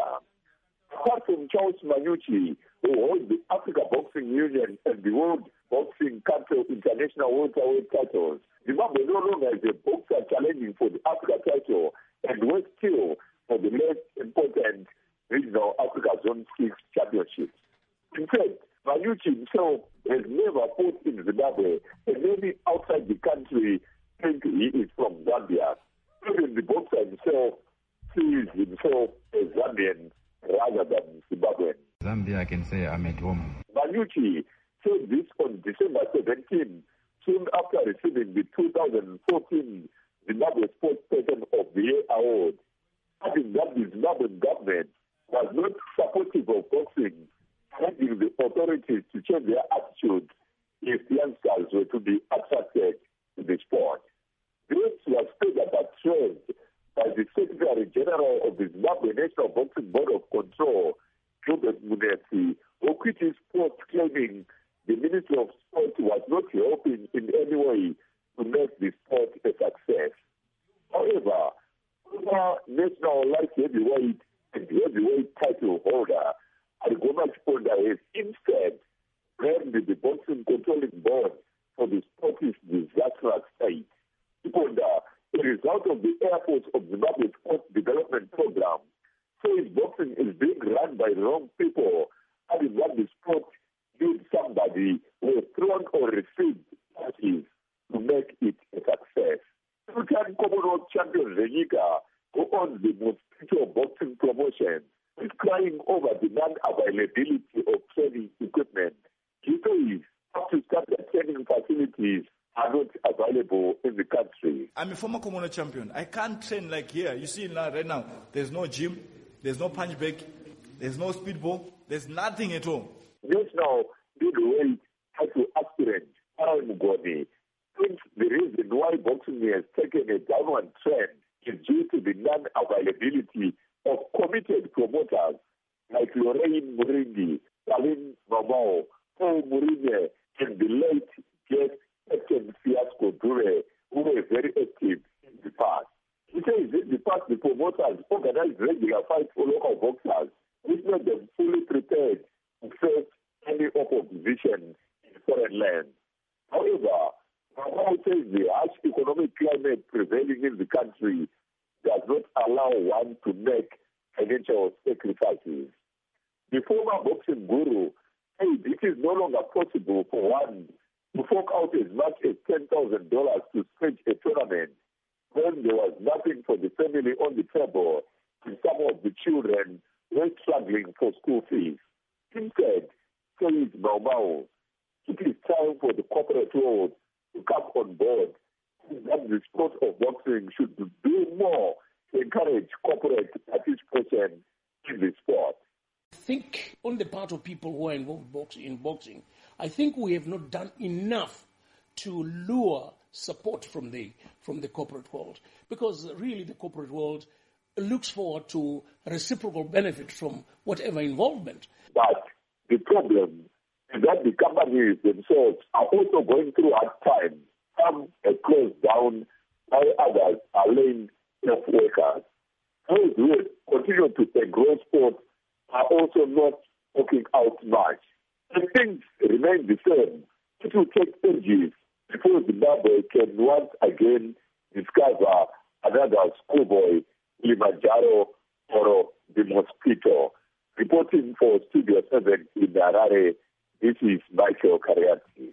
Apart from Charles Manucci, who holds the Africa Boxing Union and the World Boxing Council International welterweight titles, Zimbabwe no longer has a boxer challenging for the Africa title and works still for the less important regional Africa Zone six championships. In fact, Manucci himself has never fought in Zimbabwe, and many outside the country think he is from Zambia. Even the boxer himself sees himself as Zambian rather than Zimbabwean. Zambia, I can say I'm at home. Manucci said this on December seventeenth, soon after receiving the two thousand fourteen Zimbabwe Sports Person of the Year award, adding that the Zimbabwean government was not supportive of boxing, urging the authorities to change their attitude if youngsters were to be attracted to the sport. This was further buttressed by the Secretary General of the Zimbabwe National Boxing Board of Control, Robert Munesi, who quit his post claiming the Ministry of Sport was not helping in any way to make the sport a success. However, former national light heavyweight and heavyweight title holder Arigoma Chiponda has instead blamed the Boxing Controlling Board for the sport's disastrous state. Chiponda, a result of the efforts of Zimbabwe Sports Development Program, says boxing is being run by the wrong people, adding that the sport needs somebody who has thrown or received parties to make it a success. Two-time Commonwealth champion Renika, who owns the Mosquito Boxing Promotion, is crying over the non-availability of training equipment. He says up to standard training facilities are not available in the country. I'm a former Commonwealth champion. I can't train like here. You see now, right now, there's no gym, there's no punch bag, there's no speedball, there's nothing at all. Just now, middleweight title aspirant Aaron Mugoni thinks the reason why boxing has taken a downward trend is due to the non-availability of committed promoters like Lorraine Muringi, Salim Mamao, Paul Muringe, and the late guest Captain Fiasco Dure, who were very active in the past. He says in the past the promoters organized regular fights for local boxers, which made them fully prepared to face any opposition in foreign lands. However, Mamao says the harsh economic climate prevailing in the country does not allow one to make financial sacrifices. The former boxing guru said it is no longer possible for one to fork out as much as ten thousand dollars to stage a tournament when there was nothing for the family on the table and some of the children were struggling for school fees. Instead, says Maumau, it is time for the corporate world to come on board that the sport of boxing should do more to encourage corporate participation in the sport. I think on the part of people who are involved box- in boxing, I think we have not done enough to lure support from the from the corporate world, because really the corporate world looks forward to reciprocal benefit from whatever involvement. But the problem is that the companies themselves are also going through hard times. Some have closed down, while others are laying off workers. Those who continue to take growth sports are also not working out much. And things remain the same. It will take ages before Zimbabwe can once again discover another schoolboy, Kilimanjaro or the Mosquito. Reporting for Studio seven in Harare, this is Michael Kariati.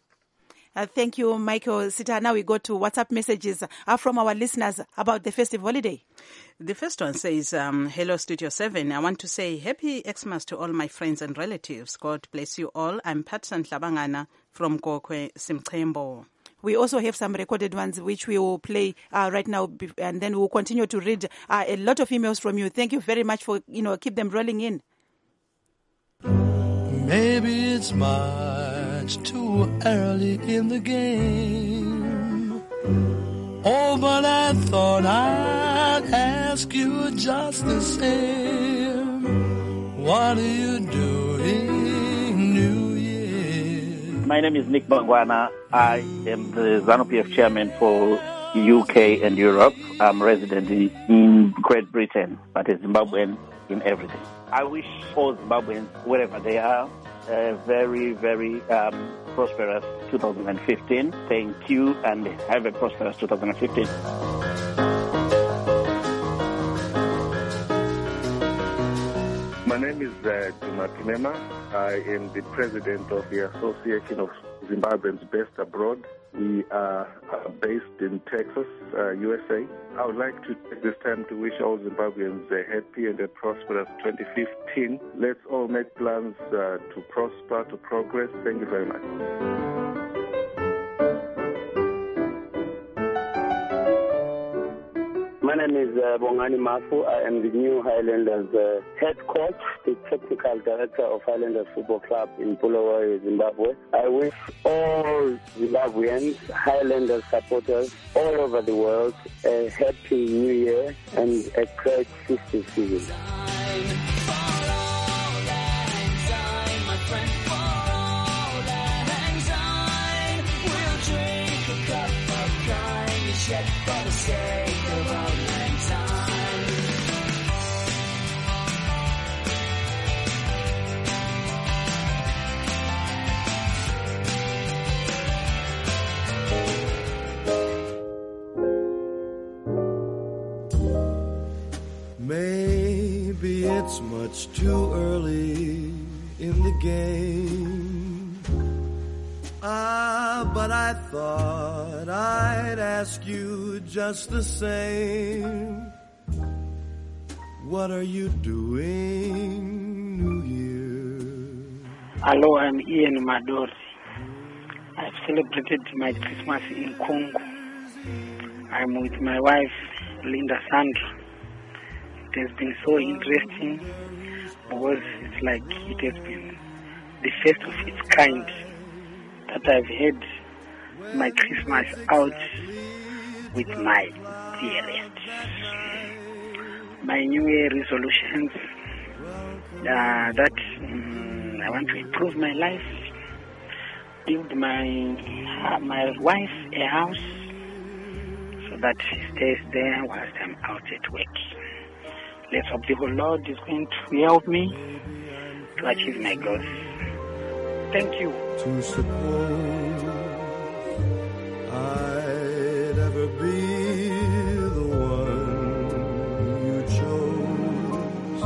Uh, thank you, Michael. Sita, now we go to WhatsApp messages uh, from our listeners about the festive holiday. The first one says, um, hello, Studio seven. I want to say happy Xmas to all my friends and relatives. God bless you all. I'm Patson Tlabangana from Kokwe, Simchembo. We also have some recorded ones which we will play uh, right now, and then we'll continue to read uh, a lot of emails from you. Thank you very much for, you know, keep them rolling in. Maybe it's much too early in the game, Oh, but I thought I'd ask you just the same. What are you doing, New Year? My name is Nick Bangwana. I am the ZANU-P F chairman for U K and Europe. I'm resident in, in Great Britain, but a Zimbabwean in everything. I wish all Zimbabweans, wherever they are, a very, very um, prosperous two thousand fifteen. Thank you, and have a prosperous two thousand fifteen. My name is uh, Juma Kinema. I am the president of the Association of Zimbabweans Based Abroad. We are uh, based in Texas, uh, U S A. I would like to take this time to wish all Zimbabweans a happy and a prosperous twenty fifteen. Let's all make plans uh, to prosper, to progress. Thank you very much. My name is uh, Bongani Mafu. I am the new Highlanders uh, head coach, the technical director of Highlanders Football Club in Bulawayo, Zimbabwe. I wish all Zimbabweans, Highlanders supporters all over the world a happy new year and a great festive season. For the sake of our time. Maybe it's much too early in the game. Ah, but I thought I'd ask you just the same. What are you doing, New Year? Hello, I'm Ian Madori. I've celebrated my Christmas in Congo. I'm with my wife, Linda Sandra. It has been so interesting because it's like it has been the first of its kind that I've had my Christmas out with my dearest. My New Year resolutions uh, that um, I want to improve my life, build my uh, my wife a house so that she stays there whilst I'm out at work. Let's hope the whole Lord is going to help me to achieve my goals. Thank you. To suppose I'd ever be the one you chose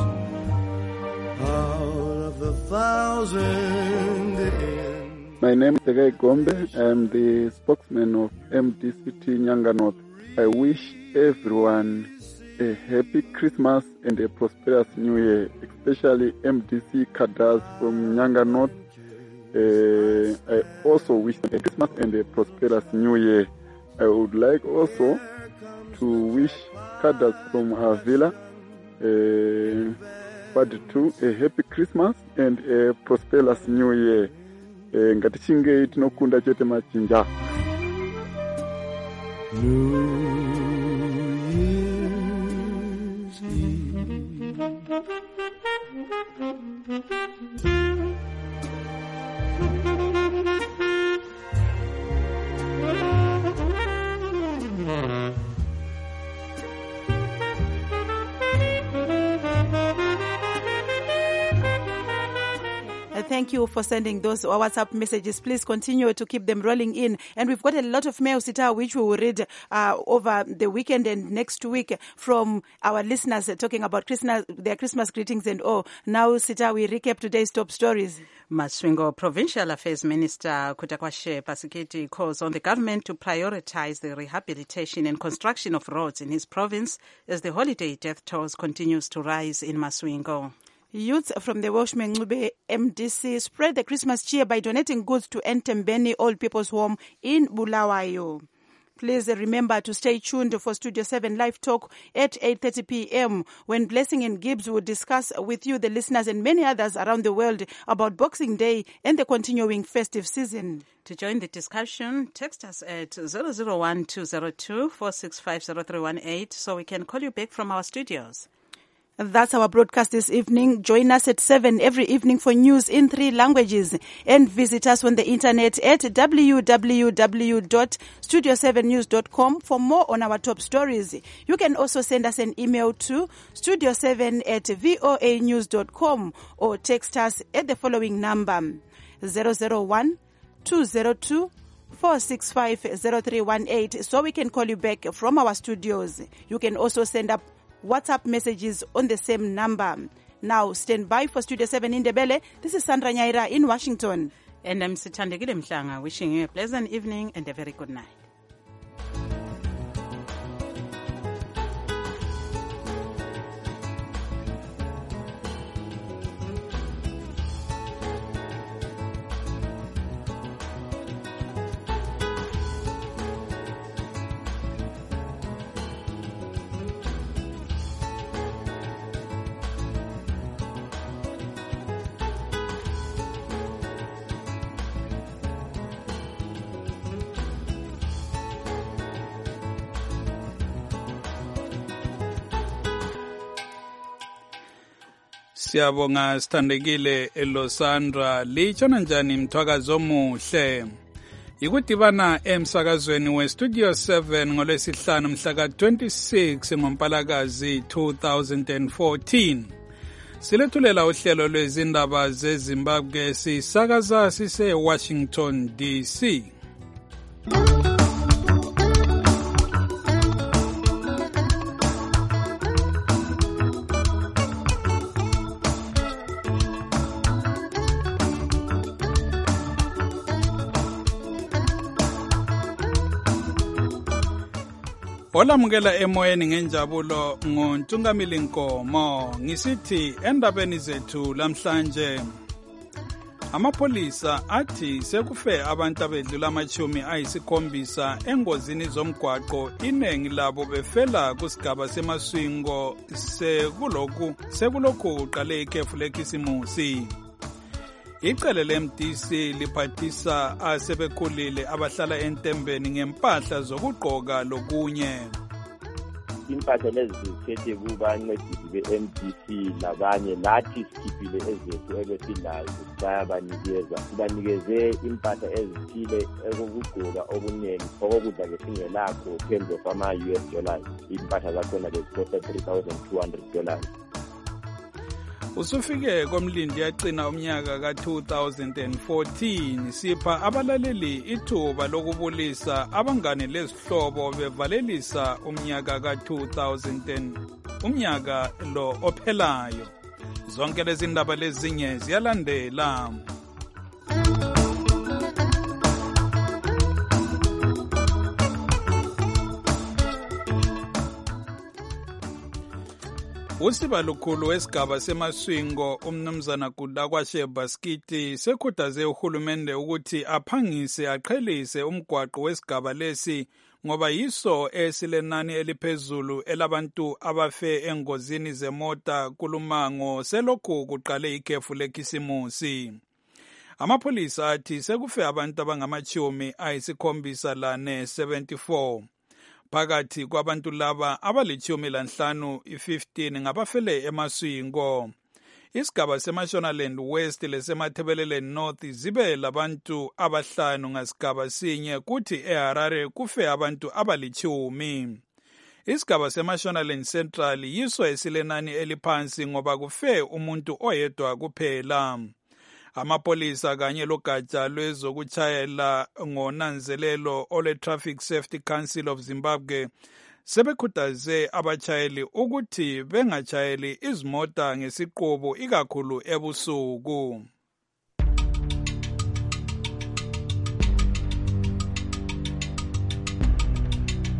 out of the thousand in. My name is Tegai Gombe. I am the spokesman of M D C T Nyanga North. I wish everyone a happy Christmas and a prosperous New Year, especially M D C cadres from Nyanga North. Uh, I also wish them a Christmas and a prosperous New Year. I would like also to wish cadres from Avila, uh, but too, a happy Christmas and a prosperous New Year. Uh, ngatichinge tinokunda chete machinja. New Year's Eve. Thank you for sending those WhatsApp messages. Please continue to keep them rolling in. And we've got a lot of mail, Sita, which we will read uh, over the weekend and next week from our listeners uh, talking about Christmas, their Christmas greetings and all. Now, Sita, we recap today's top stories. Masvingo Provincial Affairs Minister Kutakwashe Pasikiti calls on the government to prioritize the rehabilitation and construction of roads in his province as the holiday death tolls continues to rise in Masvingo. Youths from the Welshman Ngube M D C spread the Christmas cheer by donating goods to Entembeni Old People's Home in Bulawayo. Please remember to stay tuned for Studio seven Live Talk at eight thirty p.m. when Blessing and Gibbs will discuss with you, the listeners, and many others around the world about Boxing Day and the continuing festive season. To join the discussion, text us at zero zero one two zero two four six five zero three one eight so we can call you back from our studios. That's our broadcast this evening. Join us at seven every evening for news in three languages, and visit us on the internet at w w w dot studio seven news dot com for more on our top stories. You can also send us an email to studio seven at voa news dot com or text us at the following number zero zero one two zero two four six five zero three one eight so we can call you back from our studios. You can also send up WhatsApp messages on the same number. Now, stand by for Studio seven in Ndebele. This is Sandra Nyaira in Washington. And I'm Sithandegile Mhlanga, wishing you a pleasant evening and a very good night. Siyabonga sithandekile eLosandra, litshona njani mthwakazo omuhle. Ikudibana emsakazweni we Studio seven ngolwesihlanu mhla ka twenty-six ngoMpalakazi two thousand fourteen. Silethulela uhlelo lwezindaba zeZimbabwe sisakaza sise Washington D C. Olamukela emoyeni ngenjabulo ngoNtungamili Nkomo ngisithi endabeni zethu lamhlanje amapolisa athi sekufe abantu abedlula amachumi ayisikhombisa engozini zomgwaqo, inengi labo befela kusigaba semaswingo sekuloku sekulokhu uqale ikhefu lekhisimusi. Icele le-M D C liphathisa asebekhulile abahlala entembeni ngempahla zokugqoka lokunye. Impahla lezi zithethe kubancedisi be-M D C labanye nathi sikhiphile ezethu ebesilazo bayabanikeza. Sibanikeze impahla ezithile ezokugqoka okuningi okokudla besingelakho terms of ama-U S dollars. Impahla zakhona bezikosta three thousand two hundred dollars. Usufike komlindi yaqina umnyaka ka two thousand fourteen, sipha abalaleli ithuba lokubulisa abangane lezihlobo bevalelisa umnyaka ka two thousand umnyaka lo ophelayo. Zonke lezi ndaba lezinye ziyalandela. Usibalukhulu wesigaba semaswingo umnumzana Gudlakwashe Baskiti sekhuthaze uhulumende ukuthi aphangise aqhelise umgwaqo wesigaba lesi ngoba yiso esilenani eliphezulu elabantu abafe engozini zemota kulumango selokhu kuqale ikhefu lekhisimusi. Amapolisa athi sekufe abantu abangamachumi ayisikhombisa lane seventy-four. Phakathi kwabantu laba abalitshumi lanhlanu i-fifteen ngabafele emaswingo. Isigaba seMashonaland West lesemathebelelen North zibe labantu abahlanu ngasigaba sinye, kuthi eHarare kufe abantu abalitshumi. Isigaba seMashonaland Central yiso esilenani eliphansi ngoba kufe umuntu oyedwa kuphela. Amapolisa kanye logatsha lwezokutshayela ngonanzelelo ole Traffic Safety Council of Zimbabwe sebekhuthaze abatshayeli ukuthi bengatshayeli izimota ngesiqubu ikakhulu ebusuku.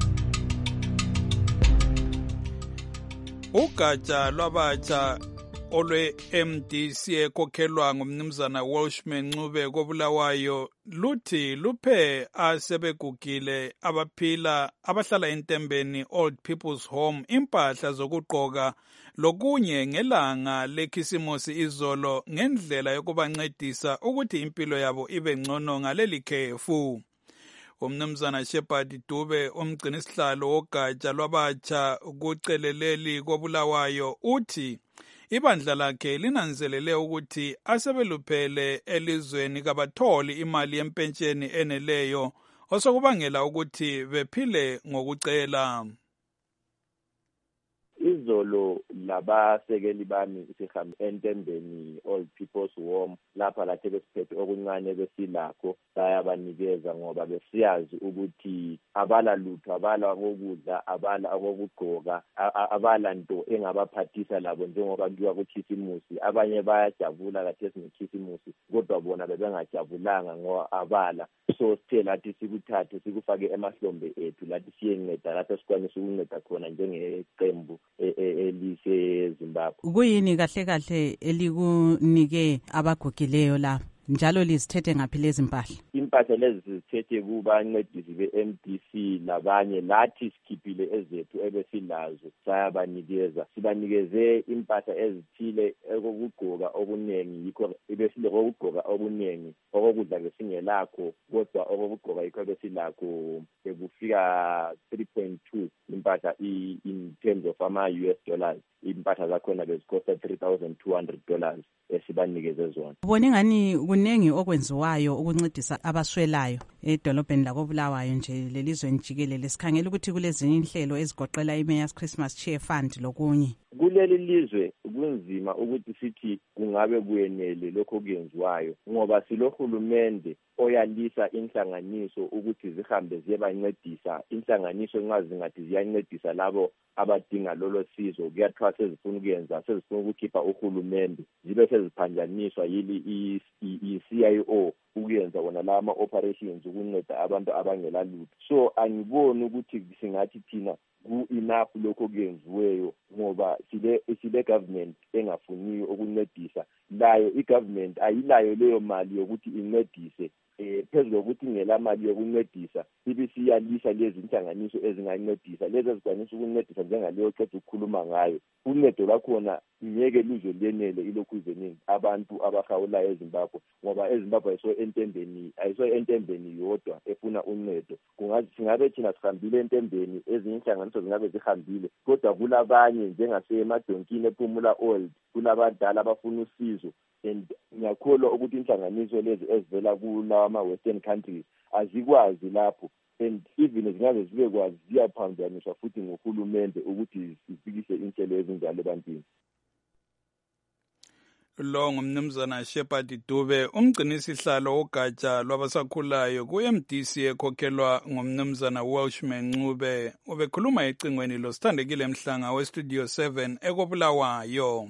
Ugatsha lwabatsha olwe-M D C ekhokhelwa ngumnumzana Welshman Ncube koBulawayo luthi luphe asebegugile abaphila abahlala entembeni Old People's Home impahla zokugqoka lokunye ngelanga lekhisimusi izolo ngendlela yokubancedisa ukuthi impilo yabo ibe ngcono ngaleli khefu. Umnumzana Shepherd Dube umgcinisihlalo wogatsha lwabatsha kuceleleli koBulawayo uthi ibandla lakhe linanzelele ukuthi asebeluphele elizweni kabatholi imali yempentsheni eneleyo osokubangela ukuthi bephile ngokucela. Izolo labasekeli bami sihambe entembeni Old People's Home lapha lathi besiphethe okuncane besilakho bayabanikeza ngoba besiyazi ukuthi abala lutho abala kokudla abala okugqoka abala nto engabaphathisa labo njengoba kuyiwa kukhisimusi abanye bayajabula kathi esinekhisimusi kodwa bona bebengajabulanga ngoba abala so sithe lathi sikuthathe sikufake emahlombe ethu lathi siyenceda lapho sikwanisa ukunceda khona njengeqembu elise Zimbabwe. Kuyini kahle kahle elikunike abagugileyo la njalo lizithethe ngaphi lezi impahla? Impahla lezi zithethe kubancedisi be-M D C labanye lathi sikhiphile ezethu ebesilazo sayabanikeza sibanikeze impahla ezithile okugqoka okuningi yikho ebesile kokugqoka okuningi okudla besingelakho kodwa okugqoka yikho besilakho ekufika three point two impahla in terms of ama U S dollars impahla zakhona bezikosta three thousand two hundred dollars esibanikeze zona. Ubone ngani kunengi okwenziwayo ukuncedisa abaswelayo edolobheni lakoBulawayo nje lelizweni jikelele sikhangela ukuthi kulezinye inhlelo ezigoqela iMayor's Christmas Cheer Fund lokunye. Kuleli lizwe kunzima ukuthi sithi kungabe kuyenele lokho kuyenziwayo ngoba silohulumende oyalisa inhlanganiso ukuthi zihambe ziyebancedisa inhlanganiso nxa zingathi ziyancedisa labo abadinga lolo sizo kuyathiwa sezifuna ukuyenza sezifuna ukukhipha uhulumende zibe seziphanjaniswa yili i-C I O ukuyenza wona la ama-operations ukunceda abantu abangela lutho. So angiboni ukuthi singathi thina ku-enough lokho kuyenziweyo ngoba sile sile government engafuniyo ukuncedisa layo i-government ayilayo leyo mali yokuthi incedise eh phezulu ukuthi ngela mali yokuncedisa ibisiyalisa lezi inhlanganiso ezingancedisa lezi ezikwanisa ukuncedisa njengaleyo cede ukukhuluma ngayo uncedo lwakhona ngeke luze lenele ilokhu izeningi abantu abahawulayo eZimbabwe ngoba eZimbabwe ayiso entembeni ayiso entembeni yodwa efuna uncedo kungathi singabe thina sihambile entembeni ezinye inhlanganiso zingabe zihambile kodwa kulabanye njengasemadonkini ePhumula Old kulabadala abafuna usizo and ngiyakholwa ukuthi inhlanganiso lezi ezivela kulawa ama-western countries azikwazi lapho and even zingabe zibe kwazi ziyaphanjaniswa futhi ngohulumende ukuthi zifikise inhlelo ezinjalo ebantwini. Lo ngumnumzana Shepherd Dube umgcinisihlalo wogatsha lwabasakhulayo ku-M D C ekhokhelwa ngumnumzana Welshman Ncube ubekhuluma ecingweni lo Sithandekile Mhlanga we-Studio seven ekoBulawayo.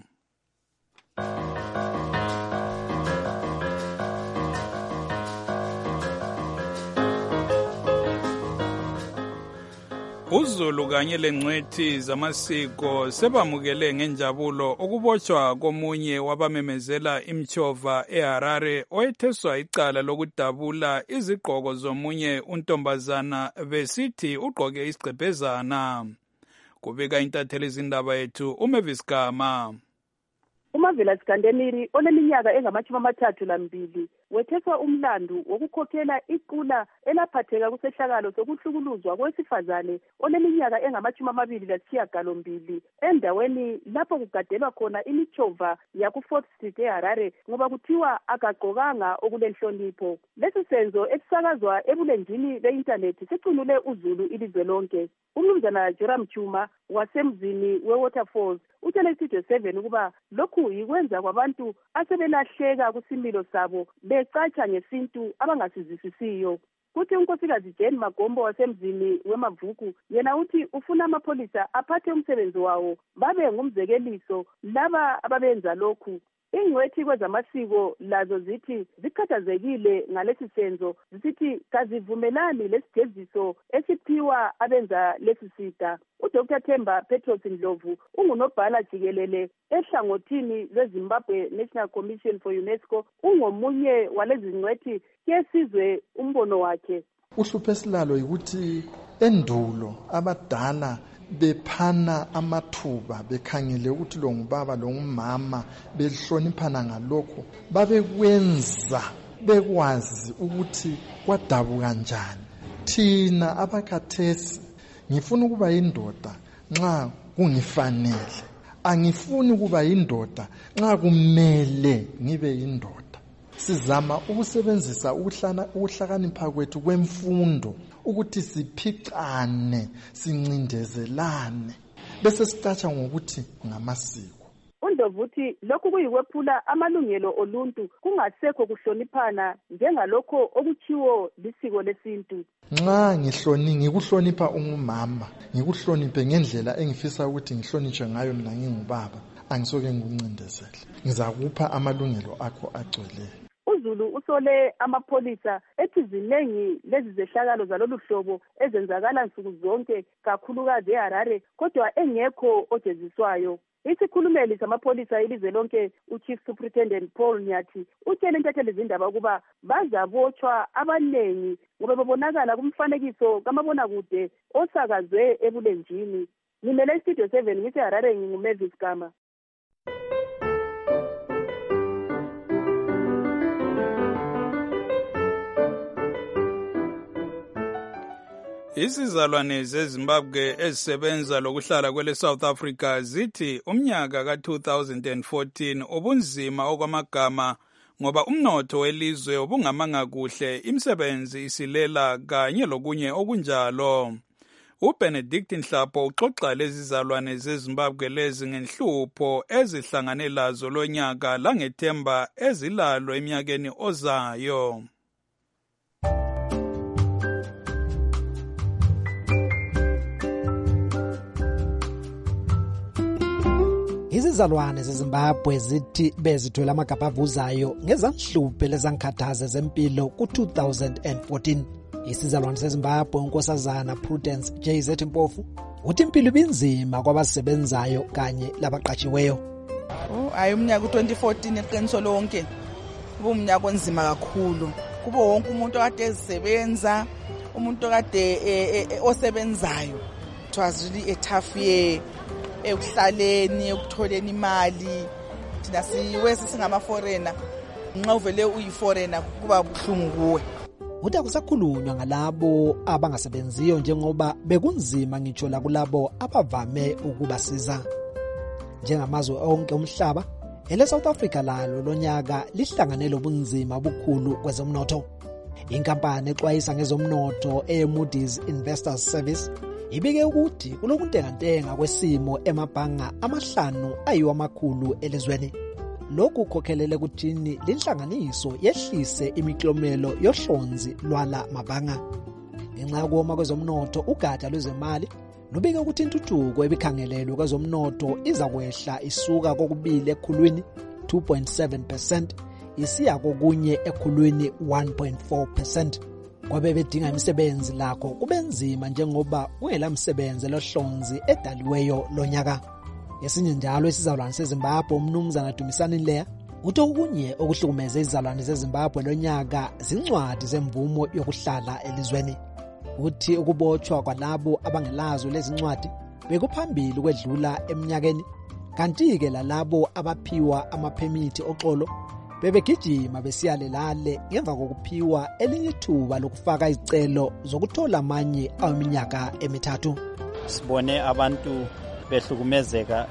uZulu kanye lengcwethi zamasiko sebamukele ngenjabulo ukubotshwa komunye wabamemezela imtshova eHarare oyetheswa icala lokudabula izigqoko zomunye untombazana besithi ugqoke isigcebhezana. Kubika intatheli izindaba yethu uMavis Gama. uMavela Sikandemiri oneminyaka engamashumi amathathu lambili wetheswa umlandu wokukhokhela iqula elaphatheka kusehlakalo sokuhlukuluzwa kowesifazane oneminyaka engamashumi amabili lasishiyagalombili endaweni lapho kugadelwa khona imitshova yaku-Fourth Street eHarare ngoba kuthiwa akagqokanga okulenhlonipho. Lesi senzo esisakazwa ebulenjini be-intanethi sicunule uZulu ilizwe lonke. Umnumzana Joram Chuma wasemzini we-Waterfalls utshele Studio seven ukuba lokhu yikwenza kwabantu asebelahleka kusimilo sabo becatsha ngesintu abangasizwisisiyo. Kuthi unkosikazi Jane Magombo wasemzini weMavuku yena uthi ufuna amapholisa aphathe umsebenzi wawo babe ngumzekeliso laba ababenza lokhu. ingcwethi kwezamasiko lazo zithi zikhathazekile ngalesi senzo, zisithi kazivumelani lesijeziso esiphiwa abenza lesi sida. uDr Themba Petros Ndlovu ungunobhala jikelele ehlangothini lweZimbabwe National Commission for UNESCO, ungomunye walezi ngcwethi kesizwe umbono wakhe. Uhlupho esilalo ukuthi endulo abadala bephana amathuba bekhangele ukuthi lo ngubaba lo ngumama behloniphana ngalokho babekwenza bekwazi ukuthi kwadabuka kanjani. Thina abakhathesi ngifuna ukuba indoda nxa kungifanele, angifuni ukuba indoda nxa kumele ngibe indoda. Sizama ukusebenzisa ukuhlakanipha kwethu kwemfundo ukuthi siphicane, sincindezelane, bese sicatsha ngokuthi ngamasiko. UNdlovuthi lokhu kuyikwephula amalungelo oluntu, kungasekho kuhloniphana njengalokho okuchiwo lisiko lesintu. Nxa ngihloni ngikuhlonipha ungumama, ngikuhloniphe ngendlela engifisa ukuthi ngihlonitshwe ngayo mina ngingubaba, angisoke ngikuncindezele. Ngizakupha amalungelo akho agcweleyo. uZulu usole amapholisa ethi zinengi lezi zehlakalo zalolu hlobo ezenzakala nsuku zonke kakhulukazi eHarare, kodwa engekho ojeziswayo. Isikhulumeli samapholisa ilizwe lonke uChief Superintendent Paul Nyathi utshele intatheli zindaba ukuba bazabotshwa abanengi ngoba babonakala kumfanekiso kamabonakude osakazwe ebulenjini. Ngimele Studio seven ngiseHarare, nginguMavis Gama. Isizalwane zeZimbabwe ezisebenza lokuhlala kwele South Africa zithi umnyaka ka two thousand fourteen ubunzima okwamagama ngoba umnotho welizwe ubungamanga kuhle, imisebenzi isilela kanye lokunye okunjalo. uBenedict Nhlapo uxoxa lezizalwane zeZimbabwe lezi ngenhlupho ezihlangane lazo lonyaka langethemba ezilalo eminyakeni ozayo. Izizalwane zeZimbabwe zithi bezithwele amagabha avuzayo ngezanhluphe lezankhathaze zempilo ku two thousand fourteen. Isizalwane seZimbabwe unkosazana Prudence J Z Mpofu uthi impilo ibinzima kwabasebenzayo kanye labaqatshiweyo. Oh, ayi umnyaka twenty fourteen eqiniso lonke kuba umnyaka onzima kakhulu kubo wonke umuntu okade ezisebenza, umuntu okade osebenzayo. It was really a tough year. Ekuhlaleni, ekutholeni imali, thina siwe singama foreigner, nxa uvele uyi foreigner kuba buhlungu kuwe. Uthi akusakhulunywa ngalabo abangasebenziyo njengoba bekunzima ngitsho la kulabo abavame ukubasiza. Njengamazwe onke umhlaba, ele South Africa lalo lonyaka lihlangane lobunzima obukhulu kwezomnotho. Inkampani exwayisa ngezomnotho eMoody's Investors Service ibike ukuthi kulokuntengantenga kwesimo emabhanga amahlanu ayiwa amakhulu elizweni. Lokhu kukhokhelele kuthini lenhlanganiso yehlise imiklomelo yohlonzi lwala mabhanga. Ngenxa yokoma kwezomnotho, ugatsha lwezemali lubike ukuthi intuthuko ebikhangelelwe kwezomnotho iza kwehla isuka kokubili ekhulwini two point seven percent isiya kokunye ekhulwini one point four percent. Kwabe bedinga imisebenzi lakho kubenzima njengoba kungela msebenzi lohlonzi edaliweyo lonyaka. Esinye njalo isizalwane seZimbabwe umnumzana Dumisani Leya uthi okunye okuhlukumeza izizalwane zeZimbabwe lonyaka zincwadi zemvumo yokuhlala elizweni. Uthi ukubotshwa kwalabo abangelazo lezi ncwadi bekuphambili kwedlula eminyakeni, kanti-ke lalabo abaphiwa amaphemithi oxolo bebegijima besiyalelale ngemva kokuphiwa elinye ithuba lokufaka izicelo zokuthola amanye aweminyaka emithathu. Sibone abantu behlukumezeka,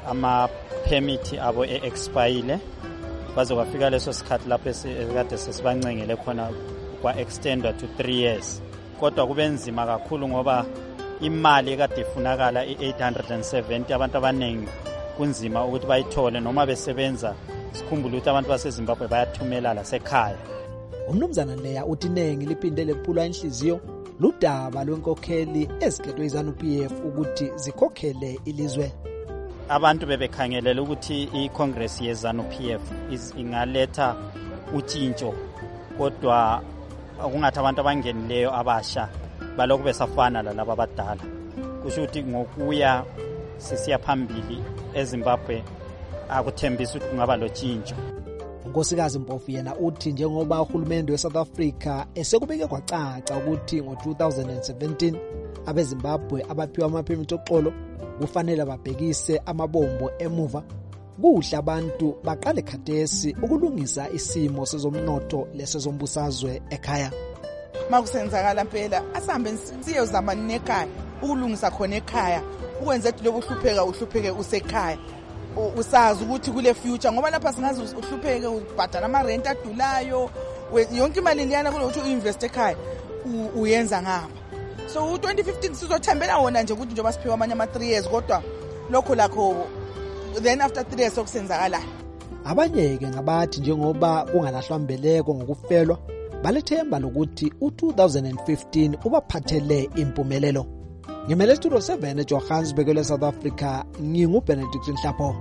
amaphemithi abo e-expire baze kwafika leso sikhathi lapho esikade sesibancengele khona kwa extended to three years. Kodwa kube nzima kakhulu ngoba imali ekade ifunakala i-eight hundred seventy abantu abaningi kunzima ukuthi bayithole noma besebenza. Sikhumbula ukuthi abantu baseZimbabwe bayathumela la sekhaya. Umnumzana Leya uthi nengi liphinde lephulwa inhliziyo ludaba lwenkokheli ezikhethwe iZANU-P F ukuthi zikhokhele ilizwe. abantu bebekhangelela ukuthi i-Congress ye-ZANU-P F ingaletha utshintsho, kodwa kungathi abantu abangenileyo abasha balokhu besafana lalabo abadala. Kusho ukuthi ngokuya sisiya phambili eZimbabwe akuthembisa ukuthi kungaba lotshintsho. unkosikazi Mpofu yena uthi njengoba uhulumende weSouth Africa esekubeke kwacaca ukuthi ngo-two thousand seventeen abeZimbabwe abaphiwa amaphemithi oxolo kufanele babhekise amabombo emuva, kuhle abantu baqale khathesi ukulungisa isimo sezomnotho lesezombusazwe ekhaya. Makusenzakala phela asambe siyozama nekhaya ukulungisa khona ekhaya ukwenza ukuthi lobu uhlupheka uhlupheke usekhaya, usazi ukuthi kule future ngoba lapha singazi uhlupheke ubhadala ama rent adulayo yonke imali liyana kulo ukuthi uinvest ekhaya uyenza ngapha. So u twenty fifteen sizothembela wona nje ukuthi njengoba siphiwa amanye ama three years kodwa lokho lakho then after three years sokusenzakala. Abanye ke ngabathi njengoba kungalahlwa mbeleko ngokufelwa balethemba lokuthi u two thousand fifteen ubaphathele impumelelo. Ngimele Studio seven eJohannesburg le South Africa, ngingu Benedict Nhlapho.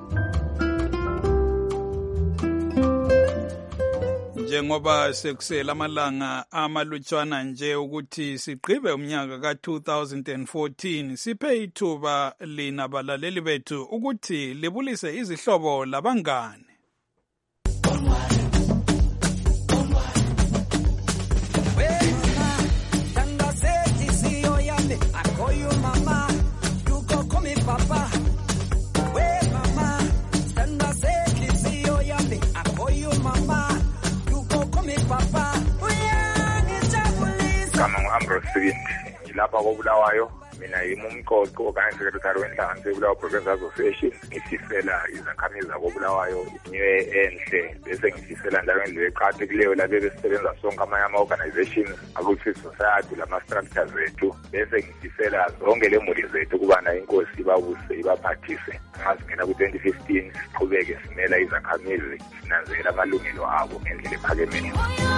Njengoba sekusela amalanga amalutshwana nje ukuthi siqibe umnyaka ka two thousand fourteen, siphe ithuba lina balaleli bethu ukuthi libulise izihlobo labangane. Lapha koBulawayo mina yimi umqoqo kanye secretary wenhlangano yeBulawayo Provincial Association. Ngifisela izakhamizi zakoBulawayo inyewe enhle bese ngifisela njalo indlela eqhaqhileyo lapho besebenza sonke amanye ama organizations akuthi society lama structures zethu, bese ngifisela zonke lemuli zethu kubana inkosi ibabuse ibaphathise. Ngasingena ku twenty fifteen siqhubeke simela izakhamizi sinanzela amalungelo abo ngendlela ephakemeni.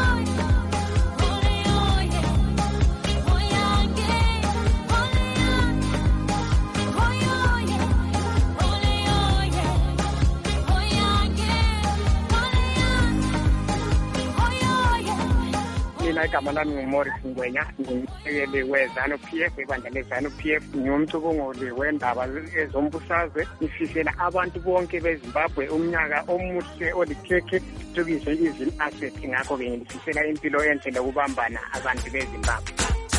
Igama lami nguMorris Ngwenya, ngumsekeli we-ZANU-P F, ibandla le-ZANU-P F, ngumcubunguli wendaba ezombusazwe. Ngifisela abantu bonke beZimbabwe umnyaka omuhle olikhekhe, tukise izini asset, ngakho-ke ngifisela impilo enhle lokubambana abantu beZimbabwe.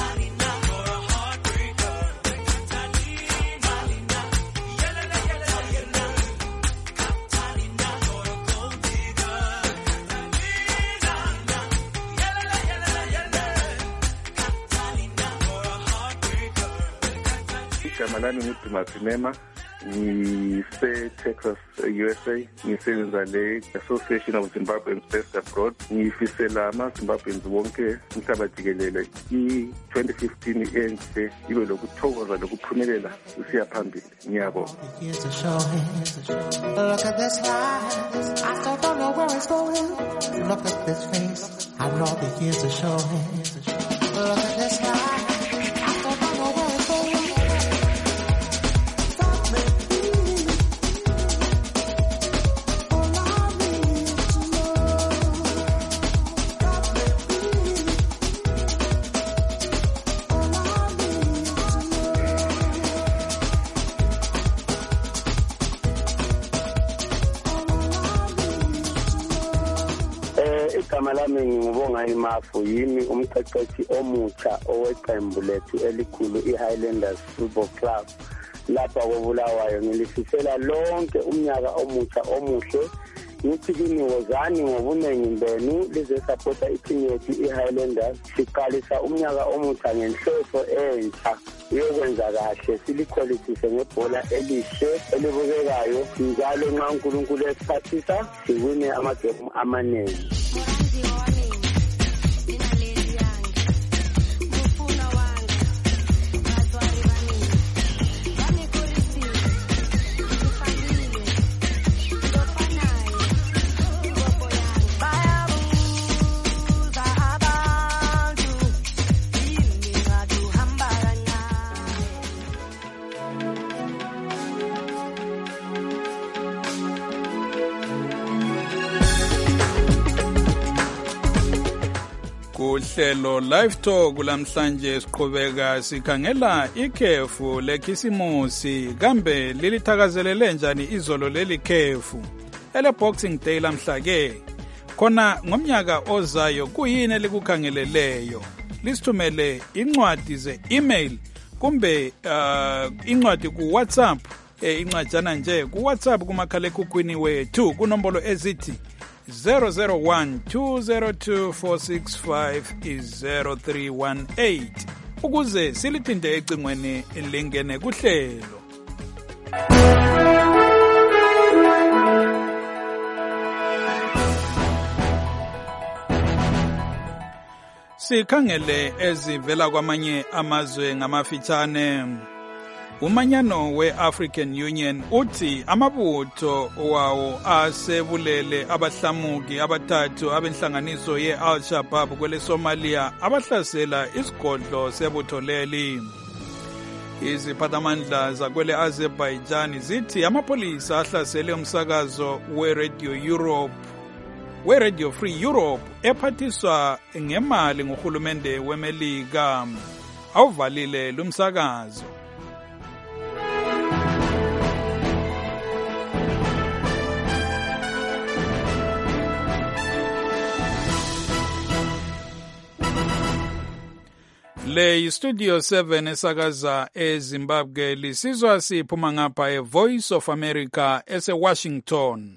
Malani ngiduma Sinema, ngise-Texas, U S A, ngisebenza le-Association of Zimbabweans Based Abroad. Ngifisela ama-Zimbabweans wonke umhlaba jikelele i-twenty fifteen enhle ibe lokuthokoza lokuphumelela usiya phambili. Ngiyabonga. Look at this life, I don't know where it's going. Look at this face, I know the years are showing. Look at this life. Igama lami ngibonga iMafu, yimi umqeqeshi omutsha oweqembu lethu elikhulu iHighlanders Football Club lapha koBulawayo. Ngilifisela lonke umnyaka omutsha omuhle, ngithi kini wozani ngobunengi benu lize supporta i-team yethu iHighlanders. Siqalisa umnyaka omutsha ngenhloso entsha yokwenza kahle, siliqualitise ngebhola elihle elibukekayo, njalo nxa uNkulunkulu esiphathisa siwine amagemu amaningi. luhlelo live talk lamhlanje siqhubeka sikhangela ikhefu lekhisimusi kambe lilithakazelele njani izolo leli khefu ele Boxing Day lamhla ke khona ngomnyaka ozayo kuyini elikukhangeleleyo lisithumele incwadi ze email kumbe uh, incwadi ku WhatsApp eh, incwajana nje ku WhatsApp kumakhalekhukhwini wethu kunombolo ezithi zero zero one two zero two four six five zero three one eight ukuze silithinte ecingweni lingene kuhlelo. Sikhangele ezivela kwamanye amazwe ngamafitshane. Umanyano we-African Union uthi amabutho wawo asebulele abahlamuki abathathu abenhlanganiso ye-Al-Shabaab kwele Somalia abahlasela isigodlo sebutho leli. Iziphathamandla zakwele Azerbaijan zithi amapolisa ahlasele umsakazo we-Radio Europe we-Radio Free Europe ephathiswa ngemali nguhulumende weMelika awuvalile lumsakazo. Le Studio seven esakaza eZimbabwe lisizwa siphuma ngapha eVoice of America ese-Washington.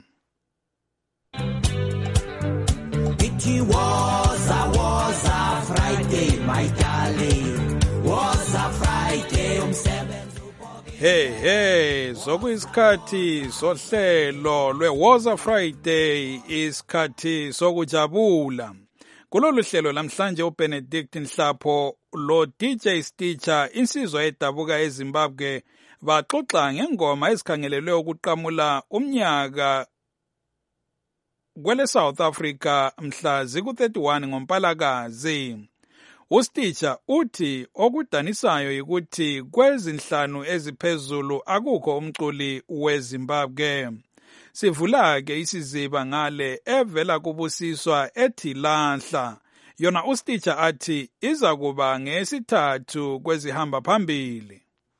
It was a, was a Friday, my darling. Was a Friday umsebenzi. Hey hey, sokuyisikhathi sohlelo lwe-Woza Friday isikhathi sokujabula. Kulolu hlelo lamhlanje uBenedict Nhlapho lo D J Stitcher insizwa edabuka eZimbabwe baxoxa ngengoma ezikhangelelwe ukuqamula umnyaka kwele South Africa mhla ziku thirty-one ngoMpalakazi. uStitcher uthi okudanisayo ukuthi kwezinhlanu eziphezulu akukho umculi weZimbabwe. Sivula ke isiziba ngale evela kubusiswa ethi lahla. Yona uStitcher athi iza kuba ngesithathu kwezihamba phambili.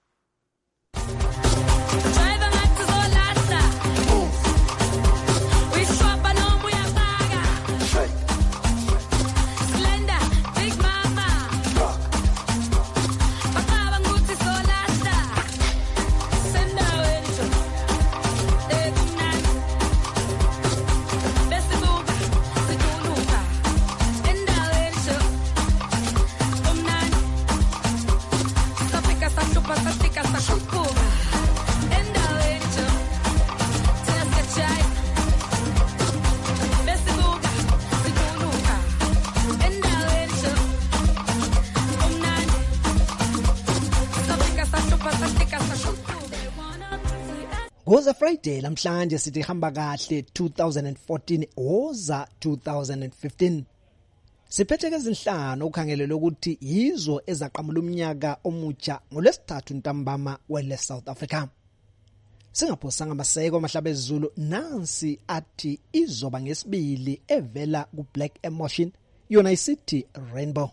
Woza Friday lamhlanje sithi hamba kahle twenty fourteen Woza twenty fifteen. Siphethe ke izinhlanu okukhangelelwe ukuthi yizo ezaqamula umnyaka omutsha ngolesithathu ntambama wele South Africa. Singaphosanga amaseko amahlaba ezulu nansi athi izoba ngesibili evela ku Black Emotion yona isithi Rainbow.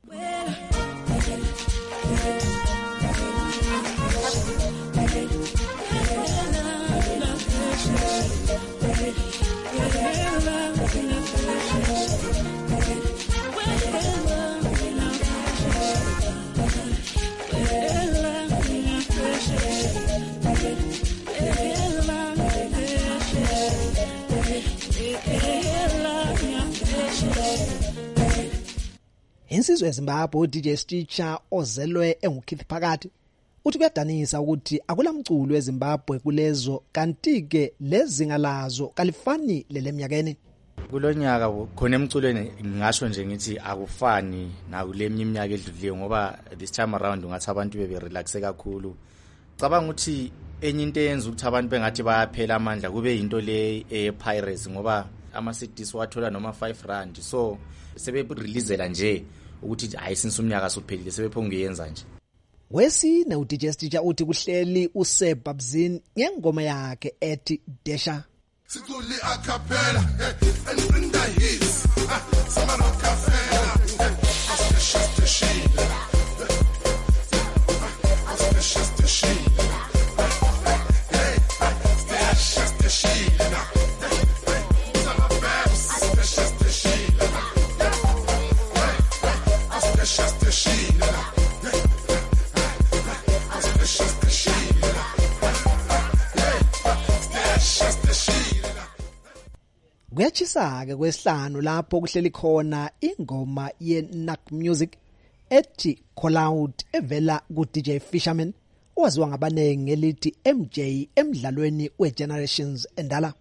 Insizwe eZimbabwe D J Stitcher ozelwe enguKeith Phakathi uthi kuyadanisa ukuthi akulamculo eZimbabwe kulezo kanti ke lezinga lazo kalifani leleminyakeni. Kulonyaka khona emculweni ngisho nje ngithi akufani nakulemnye iminyaka edlulileyo ngoba this time around ungathi abantu bebe relaxe kakhulu. Cabanga ukuthi enye into eyenza ukuthi abantu bengathi bayaphela amandla kube into le e pirates ngoba ama C Ds wathola noma five rand so sebe releasela nje ukuthi hayi since umnyaka sophelile sebephongeyenza nje. Wesine u D J Stitcher uthi kuhleli uSebabzin ngengoma yakhe ethi Desha. Siculi a cappella and bring the hits. Summer of cafe. Kuyachisa-ke kwesihlanu lapho kuhleli khona ingoma ye-Knack Music ethi Call Out evela ku-D J Fisherman owaziwa ngabanengi ngelithi M J emdlalweni we-Generations endala.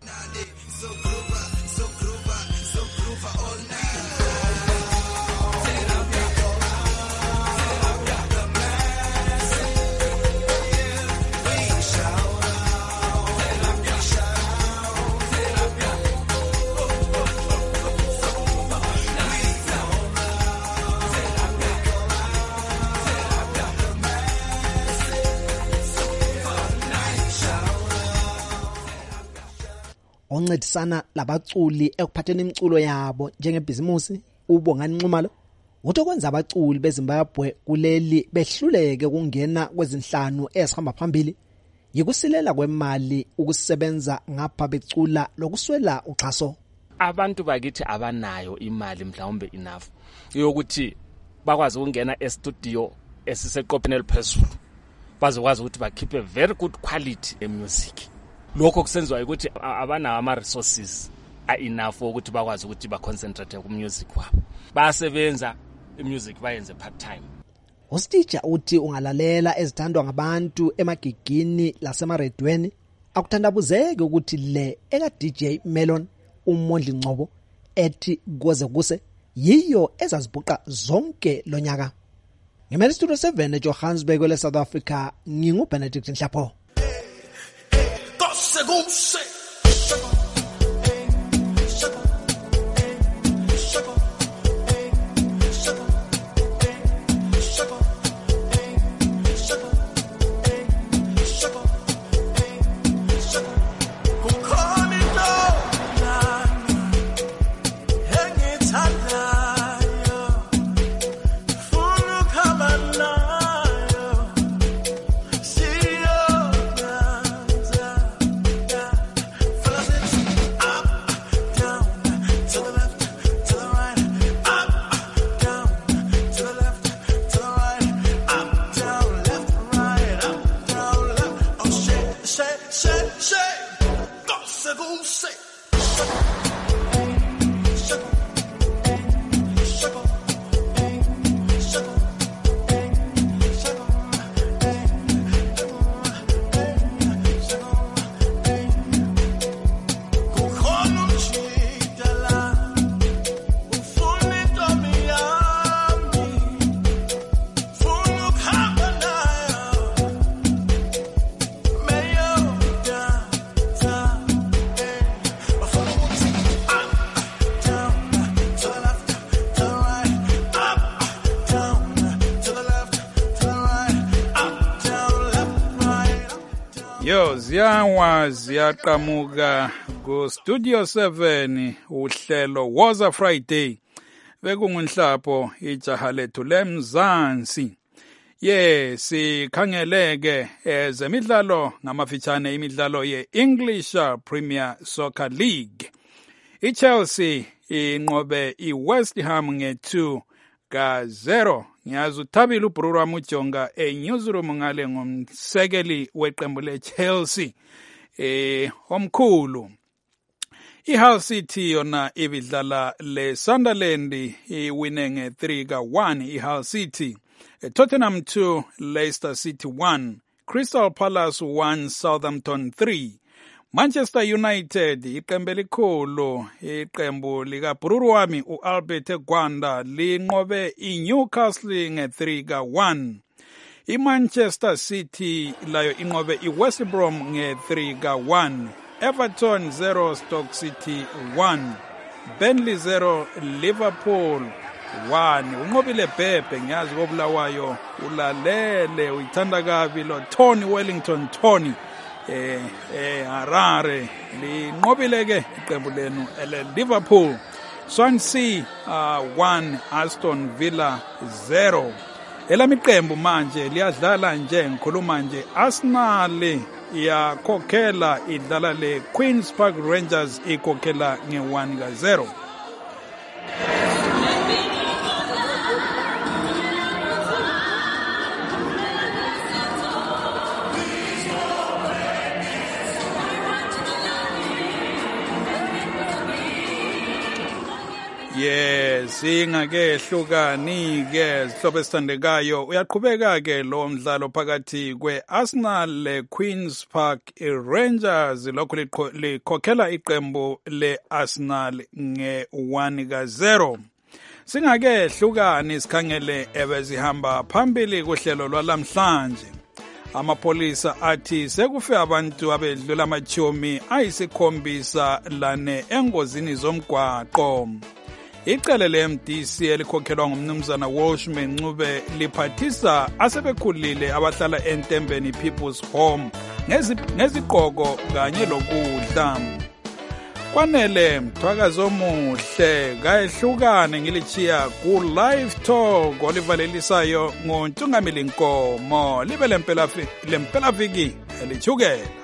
Oncedisana labaculi ekuphatheni imiculo yabo njengebhizimusi uBongani Nxumalo uthi okwenza abaculi beZimbabwe kuleli behluleke ukungena kwezinhlanu ezihamba phambili yikusilela kwemali ukusebenza ngapha becula lokuswela uxhaso. Abantu bakithi abanayo imali mhlawumbe enough yokuthi bakwazi ukungena e-studio esiseqopheni eliphezulu bazokwazi ukuthi bakhiphe very good quality emusic. Lokho kusenziwa ukuthi abana ama resources a enough ukuthi bakwazi ukuthi ba concentrate ku music wabo. Bayasebenza imusic bayenze part time. Usitija uthi ungalalela ezithandwa ngabantu emagigini lasemaredweni akuthandabuzeke ukuthi le eka D J Melon uMondli Ngcobo ethi koze kuse yiyo ezazibhuqa zonke lonyaka. Ngimele Studio seven eJohannesburg le South Africa ngingu Benedict Nhlapho. Según se Yo ziyawa ziyaqhamuka go Studio seven uhlelo Woza Friday bekungunhlapho ijaha lethu lemzansi. Ye sikhangeleke ezemidlalo ngamafitshane imidlalo ye English Premier Soccer League. iChelsea inqobe iWest Ham nge two ka zero. Ngiyazi uthabile uBruno Amujonga eNewsroom ngale ngomsekeli weqembu leChelsea eh omkhulu. iHull City yona ibidlala leSunderland iwine nge three ka one iHull City. Tottenham two, Leicester City one, Crystal Palace one, Southampton three. Manchester United iqembu elikhulu iqembu lika Bruru wami uAlbert Gwanda linqobe iNewcastle nge three ka one. iManchester City layo inqobe iWest Brom nge three ka one. Everton zero, Stoke City one. Burnley zero, Liverpool one. Unqobile Bhebhe ngiyazi kobulawayo ulalele uyithanda kabi lo Tony Wellington Tony eh eh Harare linqobile ke iqembu lenu ele Liverpool. Swansea uh, one, Aston Villa zero. Elamiqembu manje liyadlala nje ngikhuluma nje Arsenal iyakhokhela idlala le Queen's Park Rangers ikhokhela nge one ka zero. Singake hlukani ke sihlobo esithandekayo uyaqhubeka ke lo mdlalo phakathi kwe-Arsenal le-Queen's Park i-Rangers lokho likhokhela iqembu le-Arsenal nge one ka zero. Singake hlukani sikhangele ebezihamba phambili kuhlelo lwalamhlanje. Amapolisa athi sekufe abantu abedlula amachomi ayisikhombisa lane engozini zomgwaqo. Icele le-M D C elikhokhelwa ngumnumzana Walsh Mencube liphathisa asebekhulile abahlala entembeni People's Home ngezigqoko kanye lokudla. Kwanele mthwakazo omuhle kayehlukane ngilichiya ku live talk olivalelisayo ngoNtungamili Nkomo libe lempela lempela viki elithukela.